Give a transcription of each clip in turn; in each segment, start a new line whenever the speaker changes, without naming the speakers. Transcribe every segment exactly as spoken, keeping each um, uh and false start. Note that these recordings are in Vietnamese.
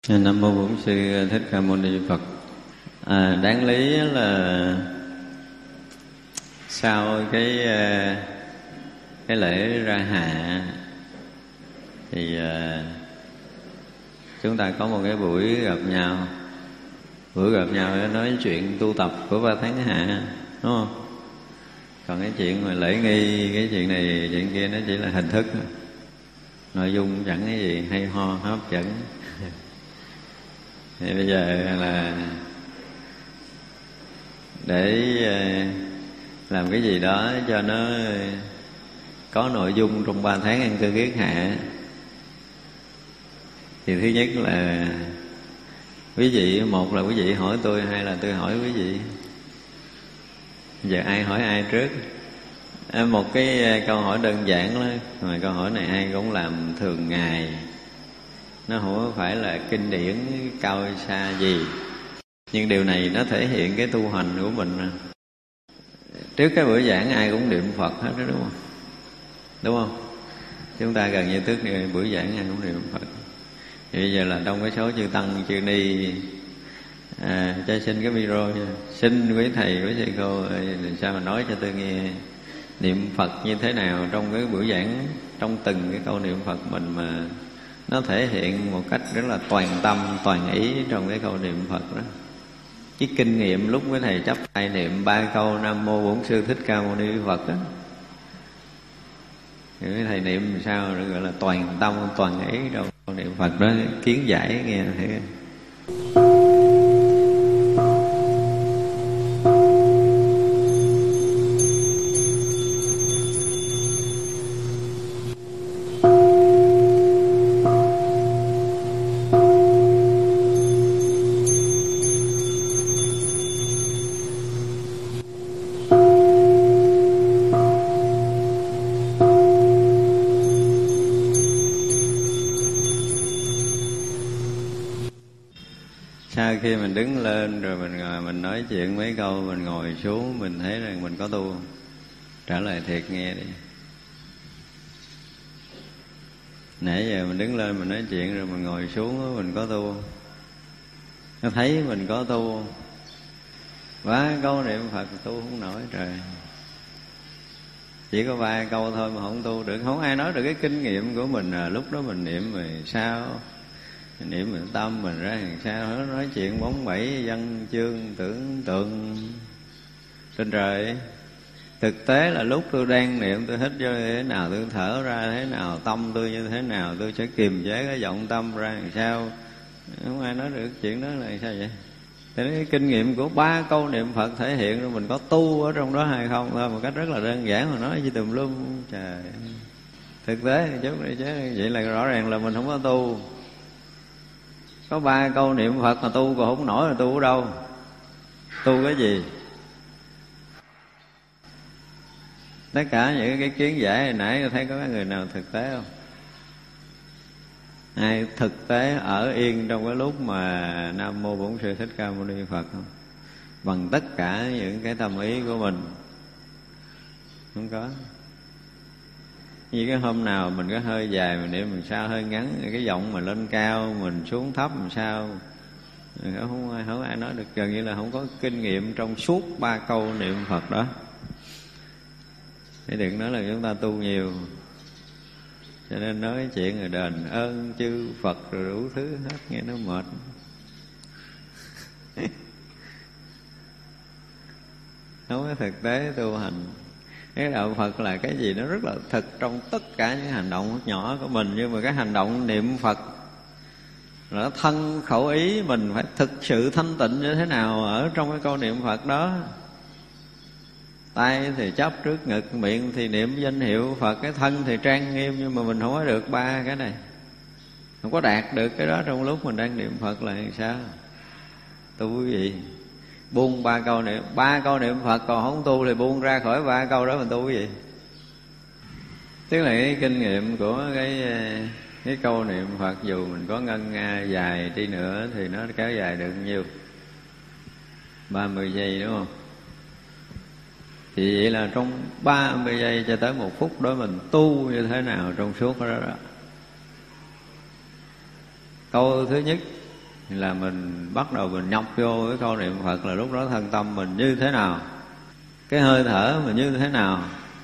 Nam mô Bổn Sư Thích Ca Mâu Ni Phật. À, đáng lý là sau cái cái lễ ra hạ thì uh, chúng ta có một cái buổi gặp nhau, buổi gặp nhau để nói chuyện tu tập của ba tháng hạ, đúng không? Còn cái chuyện mà lễ nghi, cái chuyện này chuyện kia nó chỉ là hình thức, nội dung chẳng cái gì hay ho hấp dẫn. Thì bây giờ là để làm cái gì đó cho nó có nội dung trong ba tháng ăn cư kiết hạ. Thì thứ nhất là quý vị, một là quý vị hỏi tôi, hai là tôi hỏi quý vị. Giờ ai hỏi ai trước? À, một cái câu hỏi đơn giản đó, mà câu hỏi này ai cũng làm thường ngày, nó không phải là kinh điển cao xa gì, nhưng điều này nó thể hiện cái tu hành của mình. Trước cái buổi giảng ai cũng niệm Phật hết đó, đúng không? Đúng không? Chúng ta gần như trước buổi giảng ai cũng niệm Phật. Thì bây giờ là trong cái số chư tăng chư ni, à, cho xin cái micro, xin quý thầy quý thầy cô làm sao mà nói cho tôi nghe niệm Phật như thế nào trong cái buổi giảng, trong từng cái câu niệm Phật mình mà nó thể hiện một cách rất là toàn tâm, toàn ý trong cái câu niệm Phật đó. Cái kinh nghiệm lúc với thầy chắp tay niệm ba câu Nam Mô Bổn Sư Thích Ca Mâu Ni Phật đó, thì cái thầy niệm làm sao được gọi là toàn tâm, toàn ý trong câu niệm Phật đó, kiến giải nghe thấy. Khi mình đứng lên rồi mình ngồi, mình nói chuyện mấy câu, mình ngồi xuống, mình thấy rằng mình có tu. Trả lời thiệt nghe đi. Nãy giờ mình đứng lên mình nói chuyện rồi mình ngồi xuống, mình có tu. Nó thấy mình có tu. Ba câu niệm Phật tu không nổi trời. Chỉ có ba câu thôi mà không tu được. Không ai nói được cái kinh nghiệm của mình là lúc đó mình niệm rồi sao, mình niệm mình tâm mình ra làm sao. Nó nói chuyện bóng bẩy văn chương tưởng tượng trên trời. Thực tế là lúc tôi đang niệm, tôi hít vô thế nào, tôi thở ra thế nào, tâm tôi như thế nào, tôi sẽ kiềm chế cái vọng tâm ra làm sao. Không ai nói được chuyện đó là sao vậy. Thế cái kinh nghiệm của ba câu niệm Phật thể hiện rồi mình có tu ở trong đó hay không thôi, một cách rất là đơn giản mà nói gì tùm lum. Trời, thực tế thì chút đi chứ vậy là rõ ràng là mình không có tu. Có ba câu niệm Phật mà tu còn không nổi là tu ở đâu? Tu cái gì? Tất cả những cái kiến giải hồi nãy thấy có người nào thực tế không? Ai thực tế ở yên trong cái lúc mà Nam Mô Bổn Sư Thích Ca Mâu Ni Phật không? Bằng tất cả những cái tâm ý của mình. Không có. Như cái hôm nào mình có hơi dài mình niệm mình sao, hơi ngắn, cái giọng mà lên cao mình xuống thấp làm sao, không ai không ai nói được. Gần như là không có kinh nghiệm trong suốt ba câu niệm Phật đó. Để đừng nói là chúng ta tu nhiều, cho nên nói chuyện rồi đền ơn chư Phật rồi đủ thứ hết, nghe nó mệt. Không có thực tế tu hành. Cái đạo Phật là cái gì nó rất là thực trong tất cả những hành động nhỏ của mình. Nhưng mà cái hành động niệm Phật là thân khẩu ý mình phải thực sự thanh tịnh như thế nào ở trong cái câu niệm Phật đó. Tay thì chắp trước ngực, miệng thì niệm danh hiệu Phật, cái thân thì trang nghiêm. Nhưng mà mình không có được ba cái này, không có đạt được cái đó trong lúc mình đang niệm Phật là làm sao? Tu cái gì? Buông ba câu niệm, ba câu niệm Phật còn không tu thì buông ra khỏi ba câu đó mình tu cái gì? Tức là cái kinh nghiệm của cái cái câu niệm Phật, dù mình có ngân nga dài đi nữa thì nó kéo dài được nhiêu? ba mươi giây đúng không? Thì vậy là trong ba mươi giây cho tới một phút đó mình tu như thế nào trong suốt đó đó. Câu thứ nhất là mình bắt đầu mình nhọc vô cái câu niệm Phật, là lúc đó thân tâm mình như thế nào, cái hơi thở mình như thế nào,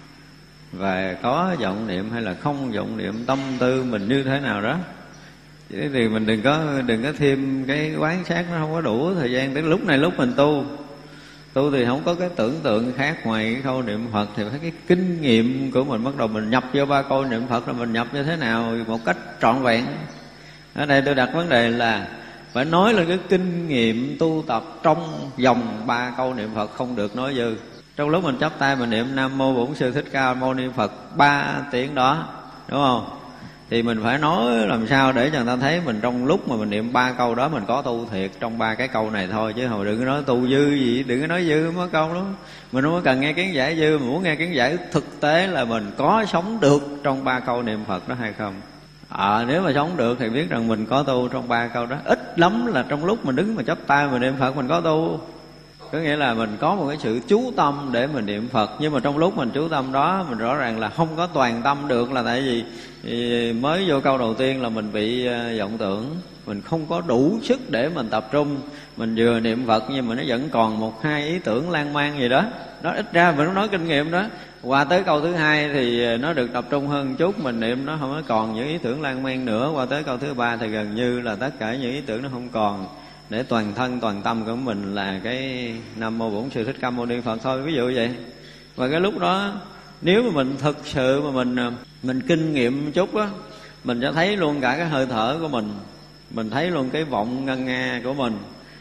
và có vọng niệm hay là không vọng niệm, tâm tư mình như thế nào đó. Thế thì mình đừng có đừng có thêm cái quán sát, nó không có đủ thời gian. Đến lúc này lúc mình tu tu thì không có cái tưởng tượng khác ngoài cái câu niệm Phật, thì phải cái kinh nghiệm của mình bắt đầu mình nhập vô ba câu niệm Phật, là mình nhập như thế nào một cách trọn vẹn. Ở đây tôi đặt vấn đề là phải nói là cái kinh nghiệm tu tập trong vòng ba câu niệm Phật, không được nói dư. Trong lúc mình chắp tay mình niệm Nam Mô Bổn Sư Thích Ca Mâu Ni Phật ba tiếng đó, đúng không? Thì mình phải nói làm sao để cho người ta thấy mình trong lúc mà mình niệm ba câu đó mình có tu thiệt trong ba cái câu này thôi, chứ hồi đừng có nói tu dư gì, đừng có nói dư mấy câu đó. Mình không có cần nghe kiến giải dư, mà muốn nghe kiến giải thực tế là mình có sống được trong ba câu niệm Phật đó hay không. À, nếu mà sống được thì biết rằng mình có tu trong ba câu đó. Ít lắm là trong lúc mình đứng mà chắp tay mình niệm Phật mình có tu. Có nghĩa là mình có một cái sự chú tâm để mình niệm Phật. Nhưng mà trong lúc mình chú tâm đó, mình rõ ràng là không có toàn tâm được. Là tại vì mới vô câu đầu tiên là mình bị vọng tưởng, mình không có đủ sức để mình tập trung. Mình vừa niệm Phật nhưng mà nó vẫn còn một hai ý tưởng lan man gì đó. Đó ít ra mình nói kinh nghiệm đó. Qua tới câu thứ hai thì nó được tập trung hơn chút, mình niệm nó không có còn những ý tưởng lan man nữa. Qua tới câu thứ ba thì gần như là tất cả những ý tưởng nó không còn, để toàn thân toàn tâm của mình là cái Nam Mô Bổn Sư Thích Ca Mâu Ni Phật thôi, ví dụ vậy. Và cái lúc đó nếu mà mình thực sự mà mình mình kinh nghiệm một chút á, mình sẽ thấy luôn cả cái hơi thở của mình, mình thấy luôn cái vọng ngân nga của mình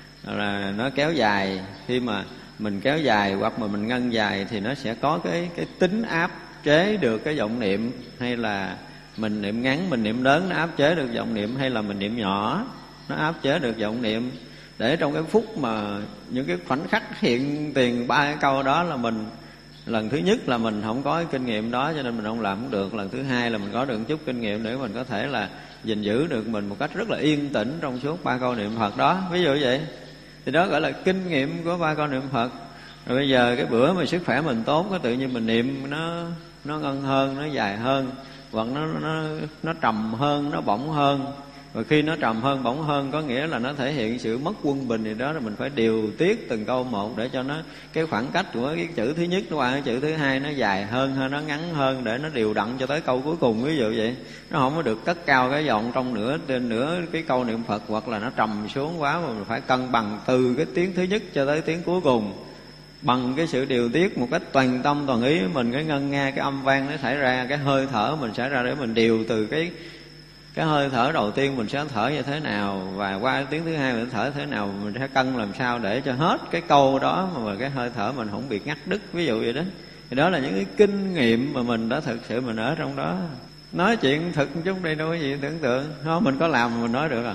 là nó kéo dài. Khi mà mình kéo dài hoặc mà mình ngân dài thì nó sẽ có cái cái tính áp chế được cái vọng niệm, hay là mình niệm ngắn, mình niệm lớn nó áp chế được vọng niệm, hay là mình niệm nhỏ nó áp chế được vọng niệm. Để trong cái phút mà những cái khoảnh khắc hiện tiền ba cái câu đó là mình, lần thứ nhất là mình không có cái kinh nghiệm đó cho nên mình không làm cũng được. Lần thứ hai là mình có được một chút kinh nghiệm để mình có thể là gìn giữ được mình một cách rất là yên tĩnh trong suốt ba câu niệm Phật đó, ví dụ vậy. Thì đó gọi là kinh nghiệm của ba câu niệm Phật. Rồi bây giờ cái bữa mà sức khỏe mình tốt, cái tự nhiên mình niệm nó nó ngân hơn, nó dài hơn, hoặc nó nó nó trầm hơn, nó bổng hơn. Và khi nó trầm hơn, bổng hơn có nghĩa là nó thể hiện sự mất quân bình gì đó, rồi mình phải điều tiết từng câu một để cho nó cái khoảng cách của cái chữ thứ nhất qua cái chữ thứ hai nó dài hơn hay nó ngắn hơn, để nó đều đặn cho tới câu cuối cùng, ví dụ vậy. Nó không có được cất cao cái giọng trong nửa trên nửa cái câu niệm Phật, hoặc là nó trầm xuống quá, mà mình phải cân bằng từ cái tiếng thứ nhất cho tới tiếng cuối cùng bằng cái sự điều tiết một cách toàn tâm toàn ý mình. Cái ngân nga, cái âm vang nó xảy ra, cái hơi thở mình xảy ra, để mình điều từ cái cái hơi thở đầu tiên mình sẽ thở như thế nào, và qua tiếng thứ hai mình thở thế nào, mình sẽ cân làm sao để cho hết cái câu đó mà cái hơi thở mình không bị ngắt đứt, ví dụ vậy đó. Thì đó là những cái kinh nghiệm mà mình đã thực sự mình ở trong đó. Nói chuyện thực một chút đây đâu có gì tưởng tượng, không mình có làm mà mình nói được à.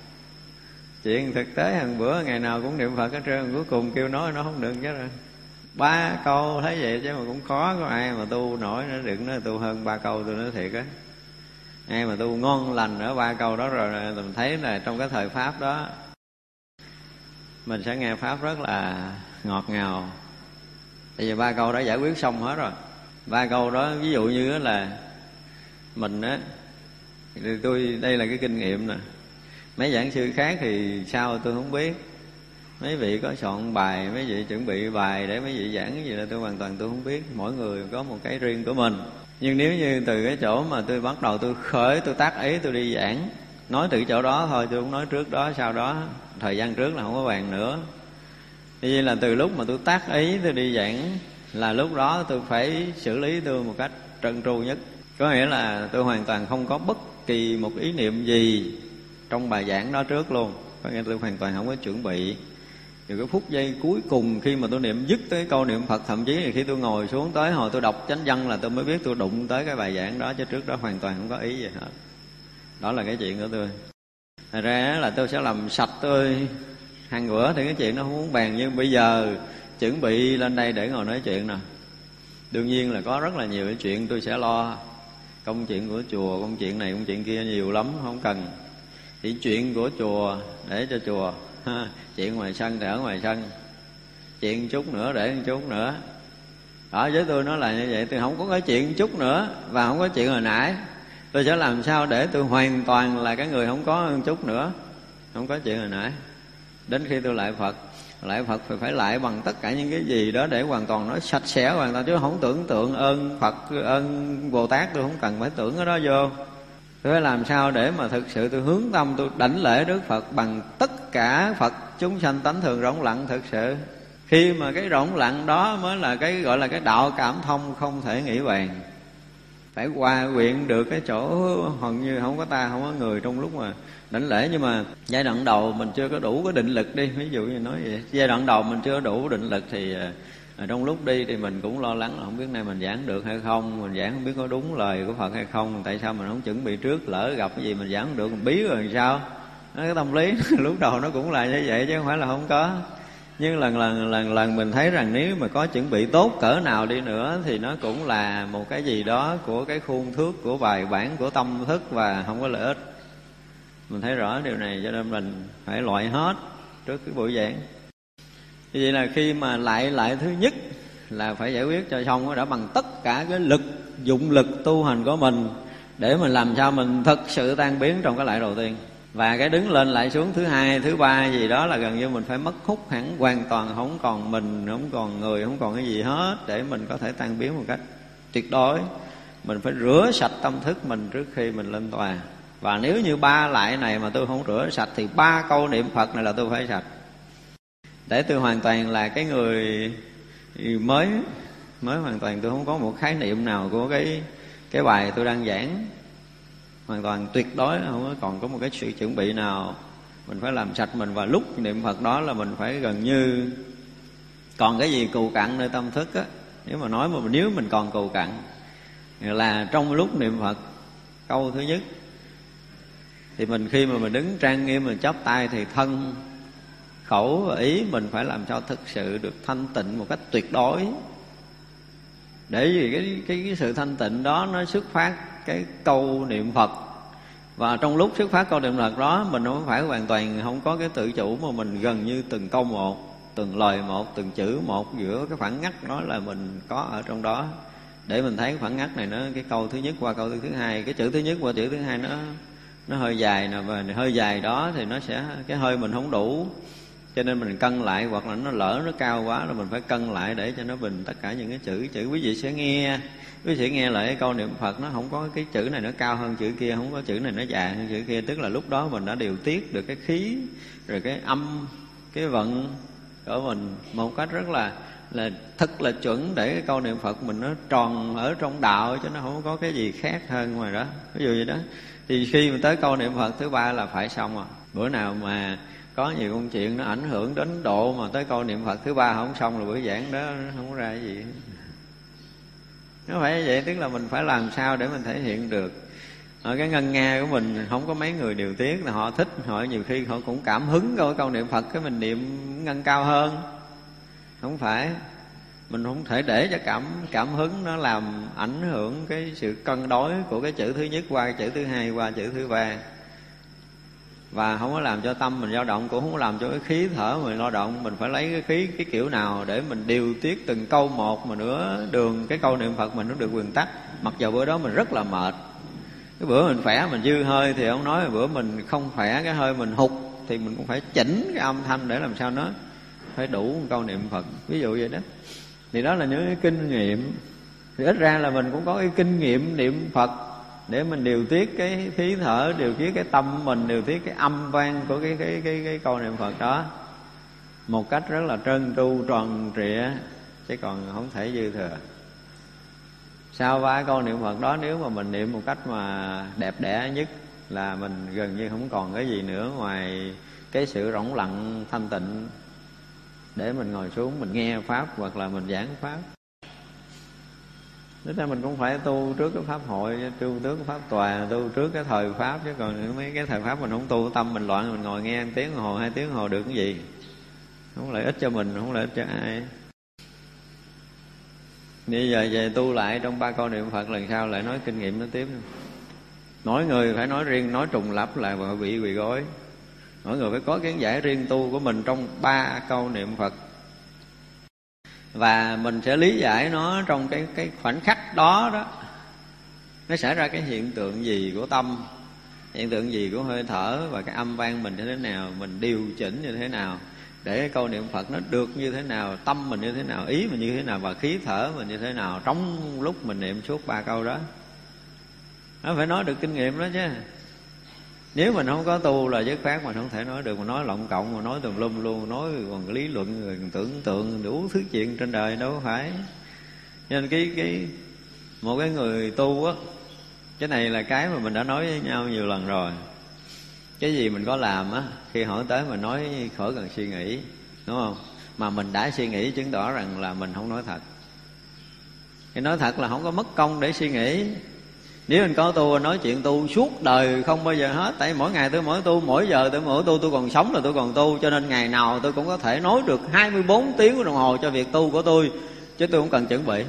Chuyện thực tế hàng bữa ngày nào cũng niệm Phật hết trơn, cuối cùng kêu nói nó không được chứ rồi. Ba câu thấy vậy chứ mà cũng khó, có ai mà tu nổi nữa, đừng nói tu hơn ba câu, tôi nói thiệt á. Ai mà tu ngon lành ở ba câu đó rồi mình thấy là trong cái thời Pháp đó mình sẽ nghe Pháp rất là ngọt ngào. Tại vì ba câu đó giải quyết xong hết rồi. Ba câu đó ví dụ như là mình á, tôi đây là cái kinh nghiệm nè. Mấy giảng sư khác thì sao tôi không biết. Mấy vị có soạn bài, mấy vị chuẩn bị bài để mấy vị giảng cái gì là tôi hoàn toàn tôi không biết. Mỗi người có một cái riêng của mình. Nhưng nếu như từ cái chỗ mà tôi bắt đầu tôi khởi, tôi tác ý tôi đi giảng, nói từ chỗ đó thôi, tôi không nói trước đó sau đó, thời gian trước là không có bàn nữa. Như vậy là từ lúc mà tôi tác ý tôi đi giảng là lúc đó tôi phải xử lý tôi một cách trơn tru nhất. Có nghĩa là tôi hoàn toàn không có bất kỳ một ý niệm gì trong bài giảng đó trước luôn. Có nghĩa là tôi hoàn toàn không có chuẩn bị. Rồi cái phút giây cuối cùng khi mà tôi niệm dứt tới câu niệm Phật, thậm chí là khi tôi ngồi xuống tới hồi tôi đọc chánh văn là tôi mới biết tôi đụng tới cái bài giảng đó, chứ trước đó hoàn toàn không có ý gì hết. Đó là cái chuyện của tôi. Thật ra là tôi sẽ làm sạch tôi hàng bữa thì cái chuyện nó không muốn bàn. Nhưng bây giờ chuẩn bị lên đây để ngồi nói chuyện nè, đương nhiên là có rất là nhiều cái chuyện tôi sẽ lo. Công chuyện của chùa, công chuyện này, công chuyện kia nhiều lắm, không cần. Chỉ chuyện của chùa để cho chùa, chuyện ngoài sân thì ở ngoài sân, chuyện chút nữa để một chút nữa. Đó, với tôi nó là như vậy. Tôi không có cái chuyện chút nữa và không có chuyện hồi nãy. Tôi sẽ làm sao để tôi hoàn toàn là cái người không có một chút nữa. không có chuyện hồi nãy. Đến khi tôi lại Phật, lại Phật phải phải lại bằng tất cả những cái gì đó để hoàn toàn nó sạch sẽ hoàn toàn, chứ không tưởng tượng ơn Phật, ơn Bồ Tát, tôi không cần phải tưởng cái đó vô. Tôi phải làm sao để mà thực sự tôi hướng tâm, tôi đảnh lễ Đức Phật bằng tất cả Phật chúng sanh tánh thường rỗng lặng thực sự. Khi mà cái rỗng lặng đó mới là cái gọi là cái đạo cảm thông không thể nghĩ bàn. Phải hòa quyện được cái chỗ hầu như không có ta, không có người trong lúc mà đảnh lễ. Nhưng mà giai đoạn đầu mình chưa có đủ cái định lực đi, ví dụ như nói vậy, giai đoạn đầu mình chưa có đủ định lực thì à, trong lúc đi thì mình cũng lo lắng là không biết nay mình giảng được hay không, mình giảng không biết có đúng lời của Phật hay không, tại sao mình không chuẩn bị trước, lỡ gặp cái gì mình giảng không được, mình bí rồi sao. Nó cái tâm lý lúc đầu nó cũng là như vậy chứ không phải là không có. Nhưng lần lần lần lần mình thấy rằng nếu mà có chuẩn bị tốt cỡ nào đi nữa thì nó cũng là một cái gì đó của cái khuôn thước, của bài bản, của tâm thức và không có lợi ích. Mình thấy rõ điều này cho nên mình phải loại hết trước cái buổi giảng. Như vậy là khi mà lại lại thứ nhất là phải giải quyết cho xong đã bằng tất cả cái lực, dụng lực tu hành của mình để mình làm sao mình thực sự tan biến trong cái lại đầu tiên. Và cái đứng lên lại xuống thứ hai, thứ ba gì đó là gần như mình phải mất hút hẳn hoàn toàn, không còn mình, không còn người, không còn cái gì hết để mình có thể tan biến một cách tuyệt đối. Mình phải rửa sạch tâm thức mình trước khi mình lên tòa. Và nếu như ba lại này mà tôi không rửa sạch thì ba câu niệm Phật này là tôi phải sạch, để tôi hoàn toàn là cái người mới, mới hoàn toàn. Tôi không có một khái niệm nào của cái cái bài tôi đang giảng, hoàn toàn tuyệt đối, không còn có một cái sự chuẩn bị nào. Mình phải làm sạch mình, và lúc niệm Phật đó là mình phải gần như còn cái gì cù cặn nơi tâm thức á. Nếu mà nói mà nếu mình còn cù cặn là trong lúc niệm Phật câu thứ nhất thì mình khi mà mình đứng trang nghiêm mình chắp tay thì thân, khẩu và ý mình phải làm cho thực sự được thanh tịnh một cách tuyệt đối. Để vì cái, cái, cái sự thanh tịnh đó nó xuất phát cái câu niệm Phật. Và trong lúc xuất phát câu niệm Phật đó mình không phải hoàn toàn không có cái tự chủ, mà mình gần như từng câu một, từng lời một, từng chữ một, giữa cái khoảng ngắt đó là mình có ở trong đó. Để mình thấy cái khoảng ngắt này nó, cái câu thứ nhất qua câu thứ hai, cái chữ thứ nhất qua chữ thứ hai nó nó hơi dài nè, và hơi dài đó thì nó sẽ, cái hơi mình không đủ, cho nên mình cân lại, hoặc là nó lỡ nó cao quá là mình phải cân lại để cho nó bình tất cả những cái chữ. Chữ quý vị sẽ nghe, quý vị sẽ nghe lại cái câu niệm Phật nó không có cái chữ này nó cao hơn chữ kia, không có chữ này nó dài hơn chữ kia. Tức là lúc đó mình đã điều tiết được cái khí, rồi cái âm, cái vận của mình một cách rất là là thật là chuẩn, để cái câu niệm Phật mình nó tròn ở trong đạo, chứ nó không có cái gì khác hơn ngoài đó. Ví dụ vậy đó. Thì khi mà tới câu niệm Phật thứ ba là phải xong rồi. Bữa nào mà có nhiều công chuyện nó ảnh hưởng đến độ mà tới câu niệm Phật thứ ba không xong là buổi giảng đó nó không có ra cái gì. Nó phải như vậy, tức là mình phải làm sao để mình thể hiện được. Ở cái ngân nga của mình không có mấy người điều tiết, là họ thích, họ nhiều khi họ cũng cảm hứng câu câu niệm Phật cái mình niệm ngân cao hơn. Không phải, mình không thể để cho cảm cảm hứng nó làm ảnh hưởng cái sự cân đối của cái chữ thứ nhất qua cái chữ thứ hai qua chữ thứ ba. Và không có làm cho tâm mình dao động, cũng không có làm cho cái khí thở mình lo động. Mình phải lấy cái khí cái kiểu nào để mình điều tiết từng câu một, mà nữa đường cái câu niệm Phật mình nó được quyền tắc. Mặc dù bữa đó mình rất là mệt, cái bữa mình khỏe mình dư hơi thì không nói, bữa mình không khỏe cái hơi mình hụt thì mình cũng phải chỉnh cái âm thanh để làm sao nó phải đủ một câu niệm Phật, ví dụ vậy đó. Thì đó là những cái kinh nghiệm. Thì ít ra là mình cũng có cái kinh nghiệm niệm Phật để mình điều tiết cái khí thở, điều tiết cái tâm mình, điều tiết cái âm vang của cái cái cái cái câu niệm Phật đó một cách rất là trơn tru tròn trịa, chứ còn không thể dư thừa. Sau ba câu niệm Phật đó, nếu mà mình niệm một cách mà đẹp đẽ nhất là mình gần như không còn cái gì nữa ngoài cái sự rỗng lặng thanh tịnh để mình ngồi xuống mình nghe pháp hoặc là mình giảng pháp. Thế ra mình cũng phải tu trước cái pháp hội, tu trước cái pháp tòa, tu trước cái thời pháp, chứ còn mấy cái thời pháp mình không tu, tâm mình loạn, mình ngồi nghe một tiếng hồ, hai tiếng hồ được cái gì, không lợi ích cho mình, không lợi ích cho ai. Bây giờ về tu lại trong ba câu niệm Phật, lần sau lại nói kinh nghiệm nó tiếp. Mỗi người phải nói riêng, nói trùng lặp lại và bị quỳ gối. Mỗi người phải có cái giải riêng tu của mình trong ba câu niệm Phật. Và mình sẽ lý giải nó trong cái, cái khoảnh khắc đó đó, nó xảy ra cái hiện tượng gì của tâm, hiện tượng gì của hơi thở và cái âm vang mình như thế nào, mình điều chỉnh như thế nào để cái câu niệm Phật nó được như thế nào, tâm mình như thế nào, ý mình như thế nào và khí thở mình như thế nào trong lúc mình niệm suốt ba câu đó. Nó phải nói được kinh nghiệm đó chứ. Nếu mình không có tu là dứt khoát mình không thể nói được, mà nói lộng cộng, mà nói tùm lum luôn, nói còn lý luận rồi còn tưởng tượng đủ thứ chuyện trên đời đâu có phải. Nên cái cái một cái người tu á, cái này là cái mà mình đã nói với nhau nhiều lần rồi. Cái gì mình có làm á, khi hỏi tới mình nói khỏi cần suy nghĩ, đúng không? Mà mình đã suy nghĩ chứng tỏ rằng là mình không nói thật. Cái nói thật là không có mất công để suy nghĩ. Nếu mình có tu, nói chuyện tu suốt đời không bao giờ hết. Tại mỗi ngày tôi mỗi tu, mỗi giờ tôi mỗi tu, tôi còn sống là tôi còn tu. Cho nên ngày nào tôi cũng có thể nói được hai mươi bốn tiếng đồng hồ cho việc tu của tôi, chứ tôi không cần chuẩn bị.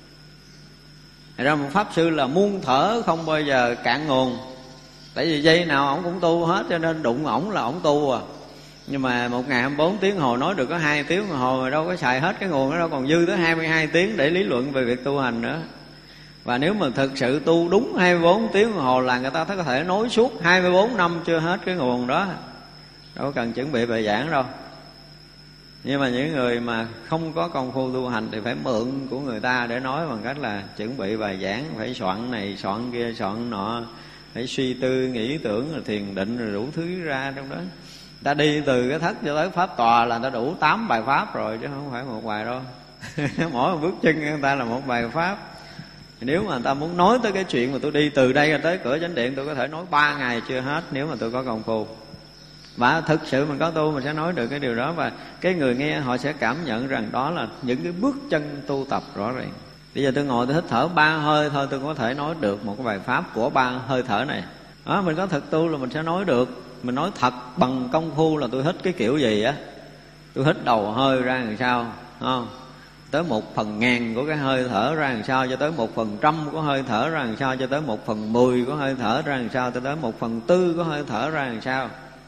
Thật ra một pháp sư là muôn thở không bao giờ cạn nguồn. Tại vì giây nào ổng cũng tu hết, cho nên đụng ổng là ổng tu à. Nhưng mà một ngày hai mươi bốn tiếng hồ nói được có hai tiếng đồng hồ, mà đâu có xài hết cái nguồn đó đâu, còn dư tới hai mươi hai tiếng để lý luận về việc tu hành nữa. Và nếu mà thực sự tu đúng hai mươi bốn tiếng đồng hồ là người ta có thể nói suốt hai mươi bốn năm chưa hết cái nguồn đó. Đâu có cần chuẩn bị bài giảng đâu. Nhưng mà những người mà không có công phu tu hành thì phải mượn của người ta để nói bằng cách là chuẩn bị bài giảng, phải soạn này, soạn kia, soạn nọ, phải suy tư, nghĩ tưởng, rồi thiền định, rồi đủ thứ ra trong đó. Ta đi từ cái thất cho tới pháp tòa là ta đủ tám bài pháp rồi, chứ không phải một bài đâu. Mỗi một bước chân người ta là một bài pháp. Nếu mà người ta muốn nói tới cái chuyện mà tôi đi từ đây tới cửa chánh điện, tôi có thể nói ba ngày chưa hết nếu mà tôi có công phu. Và thực sự mình có tu mình sẽ nói được cái điều đó. Và cái người nghe họ sẽ cảm nhận rằng đó là những cái bước chân tu tập rõ ràng. Bây giờ tôi ngồi tôi hít thở ba hơi thôi, tôi có thể nói được một cái bài pháp của ba hơi thở này. Đó, mình có thực tu là mình sẽ nói được. Mình nói thật bằng công phu là tôi hít cái kiểu gì á. Tôi hít đầu hơi ra làm sao, không? Tới một phần ngàn của cái hơi thở ra làm sao, cho tới một phần trăm của hơi thở ra làm sao, cho tới một phần mười của hơi thở ra làm sao, cho tới một phần tư của hơi thở ra làm sao,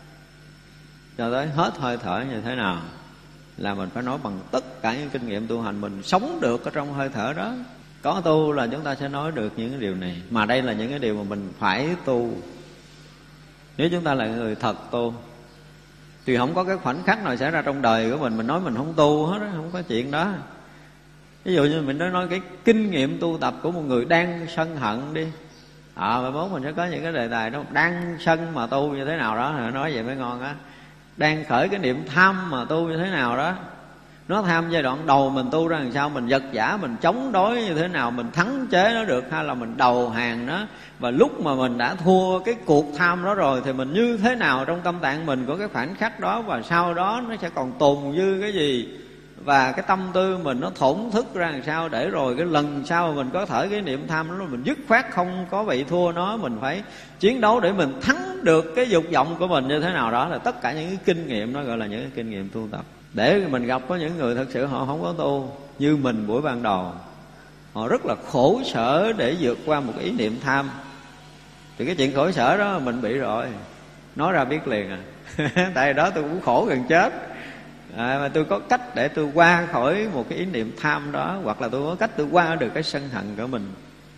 cho tới hết hơi thở như thế nào. Là mình phải nói bằng tất cả những kinh nghiệm tu hành, mình sống được ở trong hơi thở đó. Có tu là chúng ta sẽ nói được những cái điều này. Mà đây là những cái điều mà mình phải tu. Nếu chúng ta là người thật tu thì không có cái khoảnh khắc nào xảy ra trong đời của mình mình nói mình không tu hết đó, không có chuyện đó. Ví dụ như mình nói nói cái kinh nghiệm tu tập của một người đang sân hận đi, à mai mốt mình sẽ có những cái đề tài đó, đang sân mà tu như thế nào đó, nói vậy mới ngon á. Đang khởi cái niệm tham mà tu như thế nào đó. Nó tham giai đoạn đầu mình tu ra làm sao, mình vật vã, mình chống đối như thế nào, mình thắng chế nó được, hay là mình đầu hàng nó. Và lúc mà mình đã thua cái cuộc tham đó rồi thì mình như thế nào trong tâm tạng mình của cái khoảnh khắc đó. Và sau đó nó sẽ còn tồn dư cái gì, và cái tâm tư mình nó thổn thức ra làm sao, để rồi cái lần sau mình có thể cái niệm tham đó mình dứt khoát không có bị thua nó. Mình phải chiến đấu để mình thắng được cái dục vọng của mình như thế nào đó. Là tất cả những cái kinh nghiệm đó gọi là những cái kinh nghiệm tu tập. Để mình gặp có những người thật sự họ không có tu như mình buổi ban đầu, họ rất là khổ sở để vượt qua một cái ý niệm tham. Thì cái chuyện khổ sở đó mình bị rồi, nói ra biết liền à. Tại đó tôi cũng khổ gần chết, à, mà tôi có cách để tôi qua khỏi một cái ý niệm tham đó. Hoặc là tôi có cách tôi qua được cái sân hận của mình.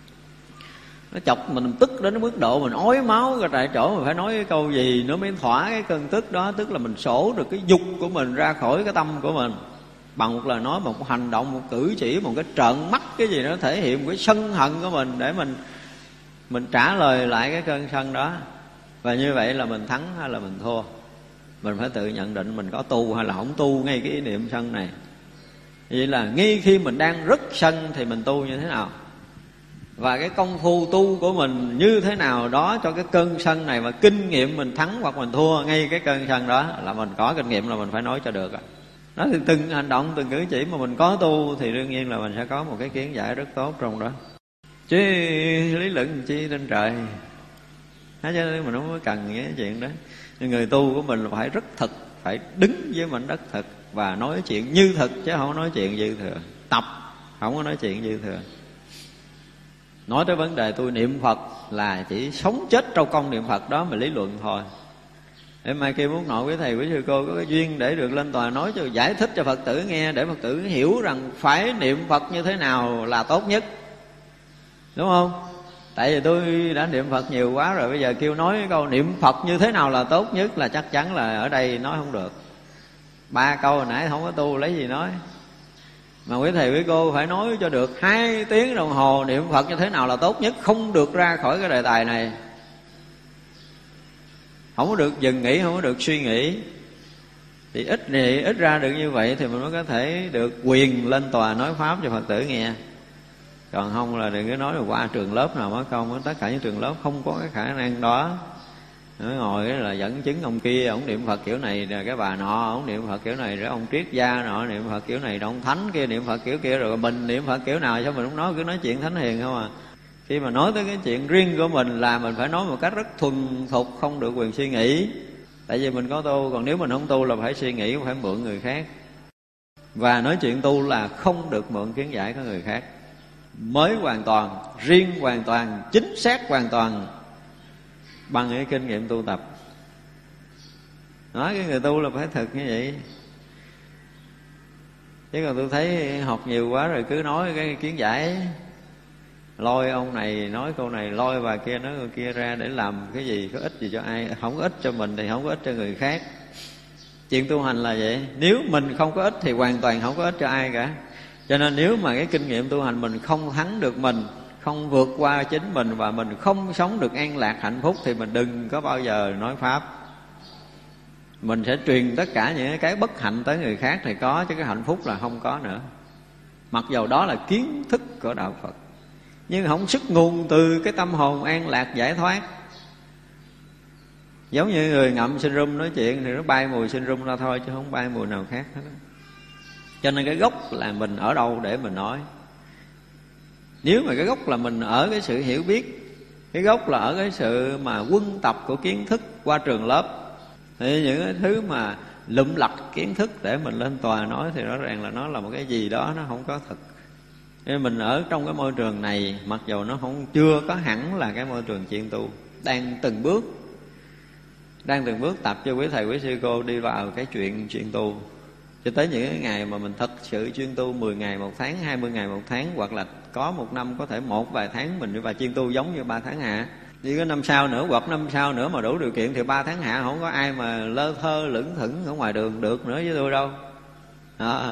Nó chọc mình tức đến mức độ mình ói máu ra tại chỗ, mình phải nói cái câu gì nó mới thỏa cái cơn tức đó. Tức là mình sổ được cái dục của mình ra khỏi cái tâm của mình bằng một lời nói, một hành động, một cử chỉ, một cái trợn mắt, cái gì đó thể hiện cái sân hận của mình, để mình mình trả lời lại cái cơn sân đó. Và như vậy là mình thắng hay là mình thua. Mình phải tự nhận định mình có tu hay là không tu ngay cái ý niệm sân này. Vậy là ngay khi mình đang rất sân thì mình tu như thế nào, và cái công phu tu của mình như thế nào đó cho cái cơn sân này. Và kinh nghiệm mình thắng hoặc mình thua ngay cái cơn sân đó là mình có kinh nghiệm, là mình phải nói cho được. Đó thì từng hành động, từng cử chỉ mà mình có tu thì đương nhiên là mình sẽ có một cái kiến giải rất tốt trong đó. Chứ lý luận chi trên trời, cho nên mình không có cần cái chuyện đó. Người tu của mình là phải rất thực, phải đứng với mảnh đất thực và nói chuyện như thực, chứ không nói chuyện dư thừa. Tập không có nói chuyện dư thừa. Nói tới vấn đề tôi niệm Phật là chỉ sống chết trong công niệm Phật đó mà lý luận thôi. Để mai kia muốn nội quý thầy quý sư cô có cái duyên để được lên tòa nói cho, giải thích cho Phật tử nghe, để Phật tử hiểu rằng phải niệm Phật như thế nào là tốt nhất, đúng không? Tại vì tôi đã niệm Phật nhiều quá rồi, bây giờ kêu nói cái câu niệm Phật như thế nào là tốt nhất là chắc chắn là ở đây nói không được. Ba câu hồi nãy không có tu lấy gì nói. Mà quý thầy quý cô phải nói cho được hai tiếng đồng hồ niệm Phật như thế nào là tốt nhất, không được ra khỏi cái đề tài này. Không có được dừng nghỉ, không có được suy nghĩ. Thì ít thì ít ra được như vậy thì mình mới có thể được quyền lên tòa nói pháp cho Phật tử nghe. Còn không là đừng có nói là qua trường lớp nào mới không. Tất cả những trường lớp không có cái khả năng đó. Nó ngồi là dẫn chứng ông kia, ông niệm Phật kiểu này, rồi cái bà nọ ông niệm Phật kiểu này, rồi ông triết gia nọ niệm Phật kiểu này, rồi ông thánh kia niệm Phật kiểu kia, rồi mình niệm Phật kiểu nào, sao mình không nói, cứ nói chuyện thánh hiền không à. Khi mà nói tới cái chuyện riêng của mình là mình phải nói một cách rất thuần thục, không được quyền suy nghĩ. Tại vì mình có tu, còn nếu mình không tu là phải suy nghĩ, phải mượn người khác. Và nói chuyện tu là không được mượn kiến giải của người khác, mới hoàn toàn, riêng hoàn toàn, chính xác hoàn toàn bằng cái kinh nghiệm tu tập. Nói cái người tu là phải thực như vậy. Chứ còn tôi thấy học nhiều quá rồi cứ nói cái kiến giải, lôi ông này nói câu này, lôi bà kia nói câu kia ra để làm cái gì, có ích gì cho ai. Không có ích cho mình thì không có ích cho người khác. Chuyện tu hành là vậy. Nếu mình không có ích thì hoàn toàn không có ích cho ai cả. Cho nên nếu mà cái kinh nghiệm tu hành mình không thắng được mình, không vượt qua chính mình, và mình không sống được an lạc hạnh phúc, thì mình đừng có bao giờ nói pháp. Mình sẽ truyền tất cả những cái bất hạnh tới người khác thì có, chứ cái hạnh phúc là không có nữa. Mặc dầu đó là kiến thức của đạo Phật, nhưng không xuất nguồn từ cái tâm hồn an lạc giải thoát. Giống như người ngậm sinh rum nói chuyện thì nó bay mùi sinh rum ra thôi, chứ không bay mùi nào khác hết. Cho nên cái gốc là mình ở đâu để mình nói. Nếu mà cái gốc là mình ở cái sự hiểu biết, cái gốc là ở cái sự mà quân tập của kiến thức qua trường lớp, thì những cái thứ mà lụm lặt kiến thức để mình lên tòa nói thì rõ ràng là nó là một cái gì đó nó không có thực. Nên mình ở trong cái môi trường này, mặc dù nó không chưa có hẳn là cái môi trường chuyên tu, đang từng bước đang từng bước tập cho quý thầy quý sư cô đi vào cái chuyện chuyên tu, cho tới những cái ngày mà mình thật sự chuyên tu mười ngày một tháng, hai mươi ngày một tháng, hoặc là có một năm có thể một vài tháng mình đi vào chuyên tu giống như ba tháng hạ. Đi có năm sau nữa hoặc năm sau nữa mà đủ điều kiện thì ba tháng hạ không có ai mà lơ thơ lững thững ở ngoài đường được nữa với tôi đâu. À,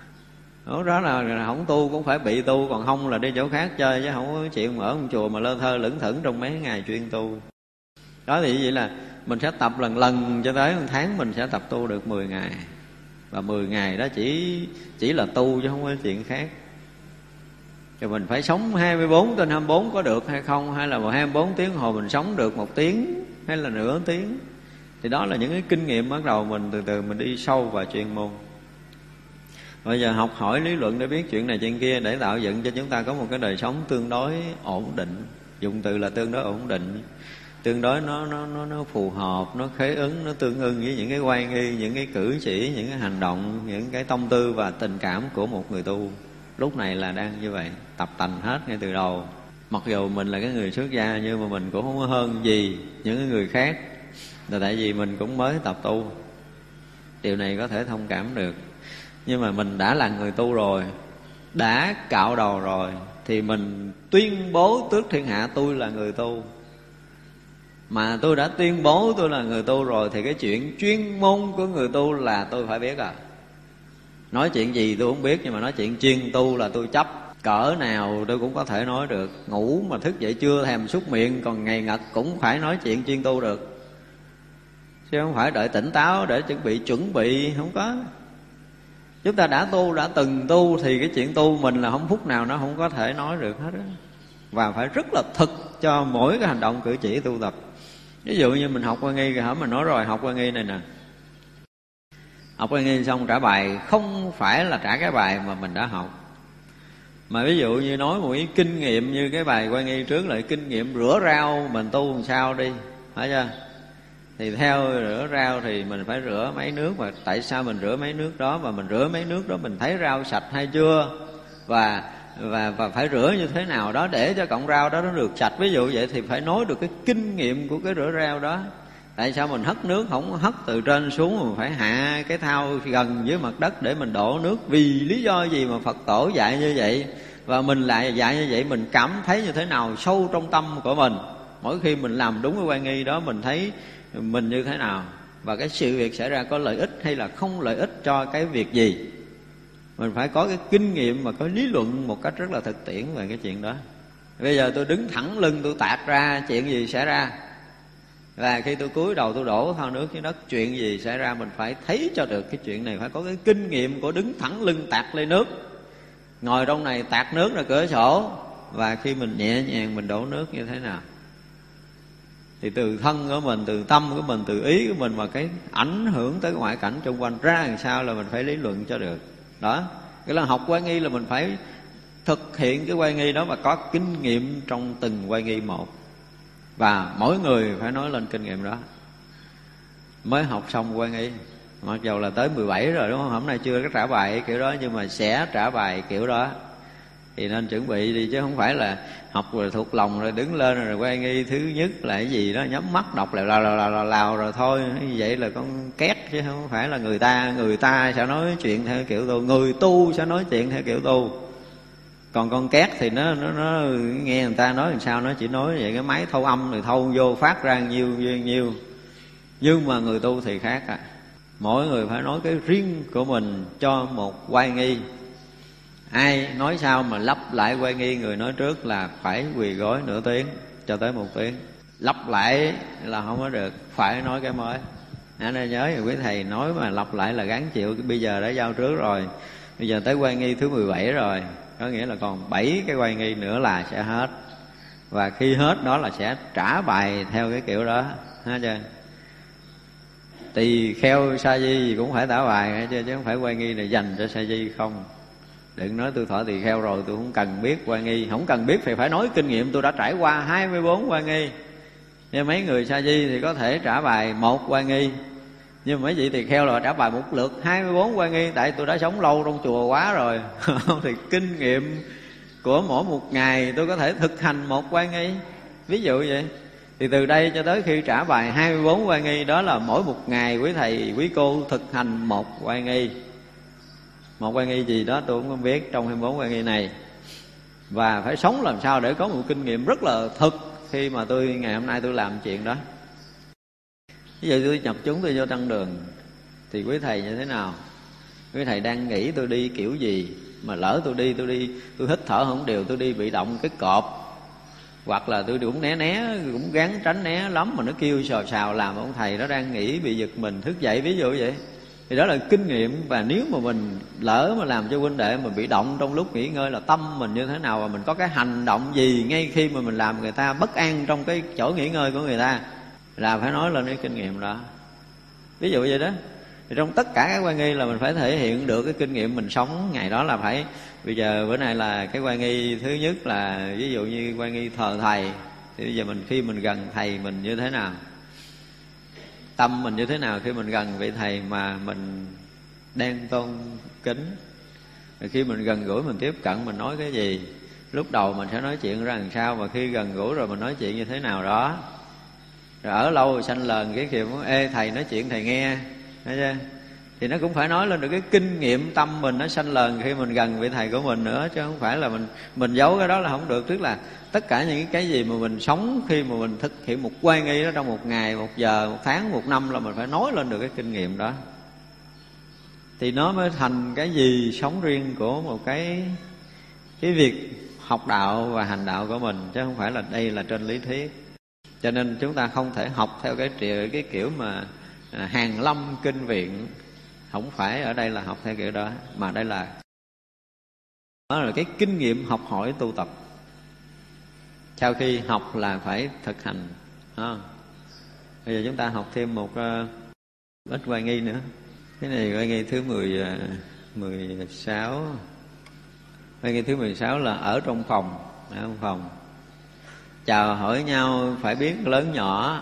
đó là không tu cũng phải bị tu, còn không là đi chỗ khác chơi, chứ không có chuyện ở một chùa mà lơ thơ lững thững trong mấy ngày chuyên tu. Đó thì vậy là mình sẽ tập lần lần cho tới một tháng mình sẽ tập tu được mười ngày. Và mười ngày đó chỉ chỉ là tu chứ không có chuyện khác. Rồi mình phải sống hai mươi bốn trên hai mươi bốn có được hay không, hay là hai mươi bốn tiếng hồ mình sống được một tiếng hay là nửa tiếng. Thì đó là những cái kinh nghiệm bắt đầu mình từ từ mình đi sâu vào chuyên môn. Bây giờ học hỏi lý luận để biết chuyện này chuyện kia, để tạo dựng cho chúng ta có một cái đời sống tương đối ổn định. Dùng từ là tương đối ổn định, tương đối nó nó nó nó phù hợp, nó khế ứng, nó tương ưng với những cái oai nghi, những cái cử chỉ, những cái hành động, những cái tâm tư và tình cảm của một người tu. Lúc này là đang như vậy, tập tành hết ngay từ đầu. Mặc dù mình là cái người xuất gia, nhưng mà mình cũng không có hơn gì những cái người khác, là tại vì mình cũng mới tập tu. Điều này có thể thông cảm được. Nhưng mà mình đã là người tu rồi, đã cạo đầu rồi, thì mình tuyên bố trước thiên hạ tôi là người tu. Mà tôi đã tuyên bố tôi là người tu rồi, thì cái chuyện chuyên môn của người tu là tôi phải biết à. Nói chuyện gì tôi không biết, nhưng mà nói chuyện chuyên tu là tôi chấp. Cỡ nào tôi cũng có thể nói được. Ngủ mà thức dậy chưa thèm súc miệng, còn ngày ngật cũng phải nói chuyện chuyên tu được. Chứ không phải đợi tỉnh táo để chuẩn bị chuẩn bị, không có. Chúng ta đã tu, đã từng tu, thì cái chuyện tu mình là không phút nào nó không có thể nói được hết đó. Và phải rất là thực cho mỗi cái hành động cử chỉ tu tập. Ví dụ như mình học qua nghi rồi hả, mình nói rồi học qua nghi này nè. Học qua nghi xong trả bài không phải là trả cái bài mà mình đã học. Mà ví dụ như nói một cái kinh nghiệm như cái bài qua nghi trước là kinh nghiệm rửa rau mình tu làm sao đi, phải chưa? Thì theo rửa rau thì mình phải rửa mấy nước, và tại sao mình rửa mấy nước đó, và mình rửa mấy nước đó mình thấy rau sạch hay chưa, và và và phải rửa như thế nào đó để cho cọng rau đó nó được sạch. Ví dụ vậy thì phải nói được cái kinh nghiệm của cái rửa rau đó. Tại sao mình hất nước không hất từ trên xuống, mà mình phải hạ cái thau gần dưới mặt đất để mình đổ nước, vì lý do gì mà Phật tổ dạy như vậy? Và mình lại dạy như vậy, mình cảm thấy như thế nào sâu trong tâm của mình. Mỗi khi mình làm đúng cái oai nghi đó, mình thấy mình như thế nào, và cái sự việc xảy ra có lợi ích hay là không lợi ích cho cái việc gì. Mình phải có cái kinh nghiệm và có lý luận một cách rất là thực tiễn về cái chuyện đó. Bây giờ tôi đứng thẳng lưng tôi tạt ra, chuyện gì xảy ra? Và khi tôi cúi đầu tôi đổ thau nước dưới đất, chuyện gì xảy ra? Mình phải thấy cho được cái chuyện này, phải có cái kinh nghiệm của đứng thẳng lưng tạt ly nước, ngồi trong này tạt nước ra cửa sổ, và khi mình nhẹ nhàng mình đổ nước như thế nào. Thì từ thân của mình, từ tâm của mình, từ ý của mình, mà cái ảnh hưởng tới ngoại cảnh xung quanh ra làm sao là mình phải lý luận cho được. Đó, cái là học oai nghi là mình phải thực hiện cái oai nghi đó và có kinh nghiệm trong từng oai nghi một. Và mỗi người phải nói lên kinh nghiệm đó. Mới học xong oai nghi, mặc dù là tới mười bảy rồi đúng không? Hôm nay chưa có trả bài kiểu đó, nhưng mà sẽ trả bài kiểu đó. Thì nên chuẩn bị đi, chứ không phải là học rồi thuộc lòng rồi đứng lên rồi oai nghi thứ nhất là cái gì đó nhắm mắt đọc lại lào lào lào lào, lào rồi thôi. Như vậy là con két, chứ không phải là người ta. Người ta sẽ nói chuyện theo kiểu tu, người tu sẽ nói chuyện theo kiểu tu. Còn con két thì nó nó, nó nghe người ta nói làm sao nó chỉ nói vậy, cái máy thâu âm rồi thâu vô phát ra nhiêu nhiêu nhiêu. Nhưng mà người tu thì khác à. Mỗi người phải nói cái riêng của mình cho một oai nghi. Ai nói sao mà lặp lại oai nghi người nói trước là phải quỳ gối nửa tiếng cho tới một tiếng. Lặp lại là không có được, phải nói cái mới. Nên nhớ quý thầy nói mà lặp lại là gắng chịu. Bây giờ đã giao trước rồi, bây giờ tới oai nghi thứ mười bảy rồi, có nghĩa là còn bảy cái oai nghi nữa là sẽ hết. Và khi hết đó là sẽ trả bài theo cái kiểu đó, ha chưa? Tỳ kheo sa di gì cũng phải trả bài, chứ chứ không phải oai nghi này dành cho sa di không. Đừng nói tôi thọ tỳ kheo rồi tôi không cần biết oai nghi. Không cần biết thì phải nói kinh nghiệm tôi đã trải qua hai mươi bốn oai nghi. Nhưng mấy người sa di thì có thể trả bài một oai nghi, nhưng mấy vị tỳ kheo là trả bài một lượt hai mươi bốn oai nghi. Tại tôi đã sống lâu trong chùa quá rồi thì kinh nghiệm của mỗi một ngày tôi có thể thực hành một oai nghi, ví dụ vậy. Thì từ đây cho tới khi trả bài hai mươi bốn oai nghi, đó là mỗi một ngày quý thầy quý cô thực hành một oai nghi. Một oai nghi gì đó tôi cũng không biết trong hai mươi bốn oai nghi này. Và phải sống làm sao để có một kinh nghiệm rất là thực khi mà tôi ngày hôm nay tôi làm chuyện đó. Ví dụ tôi nhập chúng tôi vô tăng đường, thì quý thầy như thế nào? Quý thầy đang nghĩ tôi đi kiểu gì, mà lỡ tôi đi tôi đi tôi hít thở không đều, tôi đi bị động cái cọp, hoặc là tôi cũng né né cũng gắng tránh né lắm mà nó kêu xào xào làm ông thầy nó đang nghĩ bị giật mình thức dậy, ví dụ vậy. Thì đó là kinh nghiệm. Và nếu mà mình lỡ mà làm cho huynh đệ mình bị động trong lúc nghỉ ngơi là tâm mình như thế nào, và mình có cái hành động gì ngay khi mà mình làm người ta bất an trong cái chỗ nghỉ ngơi của người ta, là phải nói lên cái kinh nghiệm đó. Ví dụ vậy đó. Thì trong tất cả các oai nghi là mình phải thể hiện được cái kinh nghiệm mình sống ngày đó. Là phải, bây giờ bữa nay là cái oai nghi thứ nhất là ví dụ như oai nghi thờ thầy. Thì bây giờ mình khi mình gần thầy mình như thế nào, tâm mình như thế nào khi mình gần vị thầy mà mình đang tôn kính. Rồi khi mình gần gũi mình tiếp cận mình nói cái gì, lúc đầu mình sẽ nói chuyện ra làm sao, mà khi gần gũi rồi mình nói chuyện như thế nào đó. Rồi ở lâu rồi sanh lờn cái kiểu ê thầy nói chuyện thầy nghe, thấy chưa? Thì nó cũng phải nói lên được cái kinh nghiệm tâm mình nó sanh lờn khi mình gần vị thầy của mình nữa, chứ không phải là mình mình giấu cái đó là không được. Tức là tất cả những cái gì mà mình sống khi mà mình thực hiện một oai nghi đó trong một ngày, một giờ, một tháng, một năm là mình phải nói lên được cái kinh nghiệm đó. Thì nó mới thành cái gì sống riêng của một cái cái việc học đạo và hành đạo của mình, chứ không phải là đây là trên lý thuyết. Cho nên chúng ta không thể học theo cái cái kiểu mà Hàn Lâm kinh viện. Không phải ở đây là học theo kiểu đó, mà đây là đó là cái kinh nghiệm học hỏi tu tập. Sau khi học là phải thực hành. Đó. Bây giờ chúng ta học thêm một uh, ít oai nghi nữa. Cái này oai nghi thứ mười, uh, mười sáu. Oai nghi thứ mười sáu là ở trong phòng. Ở trong phòng chào hỏi nhau phải biết lớn nhỏ.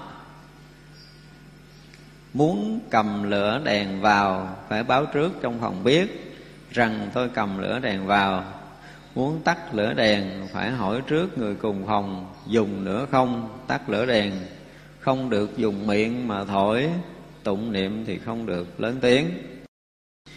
Muốn cầm lửa đèn vào phải báo trước trong phòng biết rằng tôi cầm lửa đèn vào. Muốn tắt lửa đèn phải hỏi trước người cùng phòng dùng nữa không. Tắt lửa đèn không được dùng miệng mà thổi, tụng niệm thì không được lớn tiếng.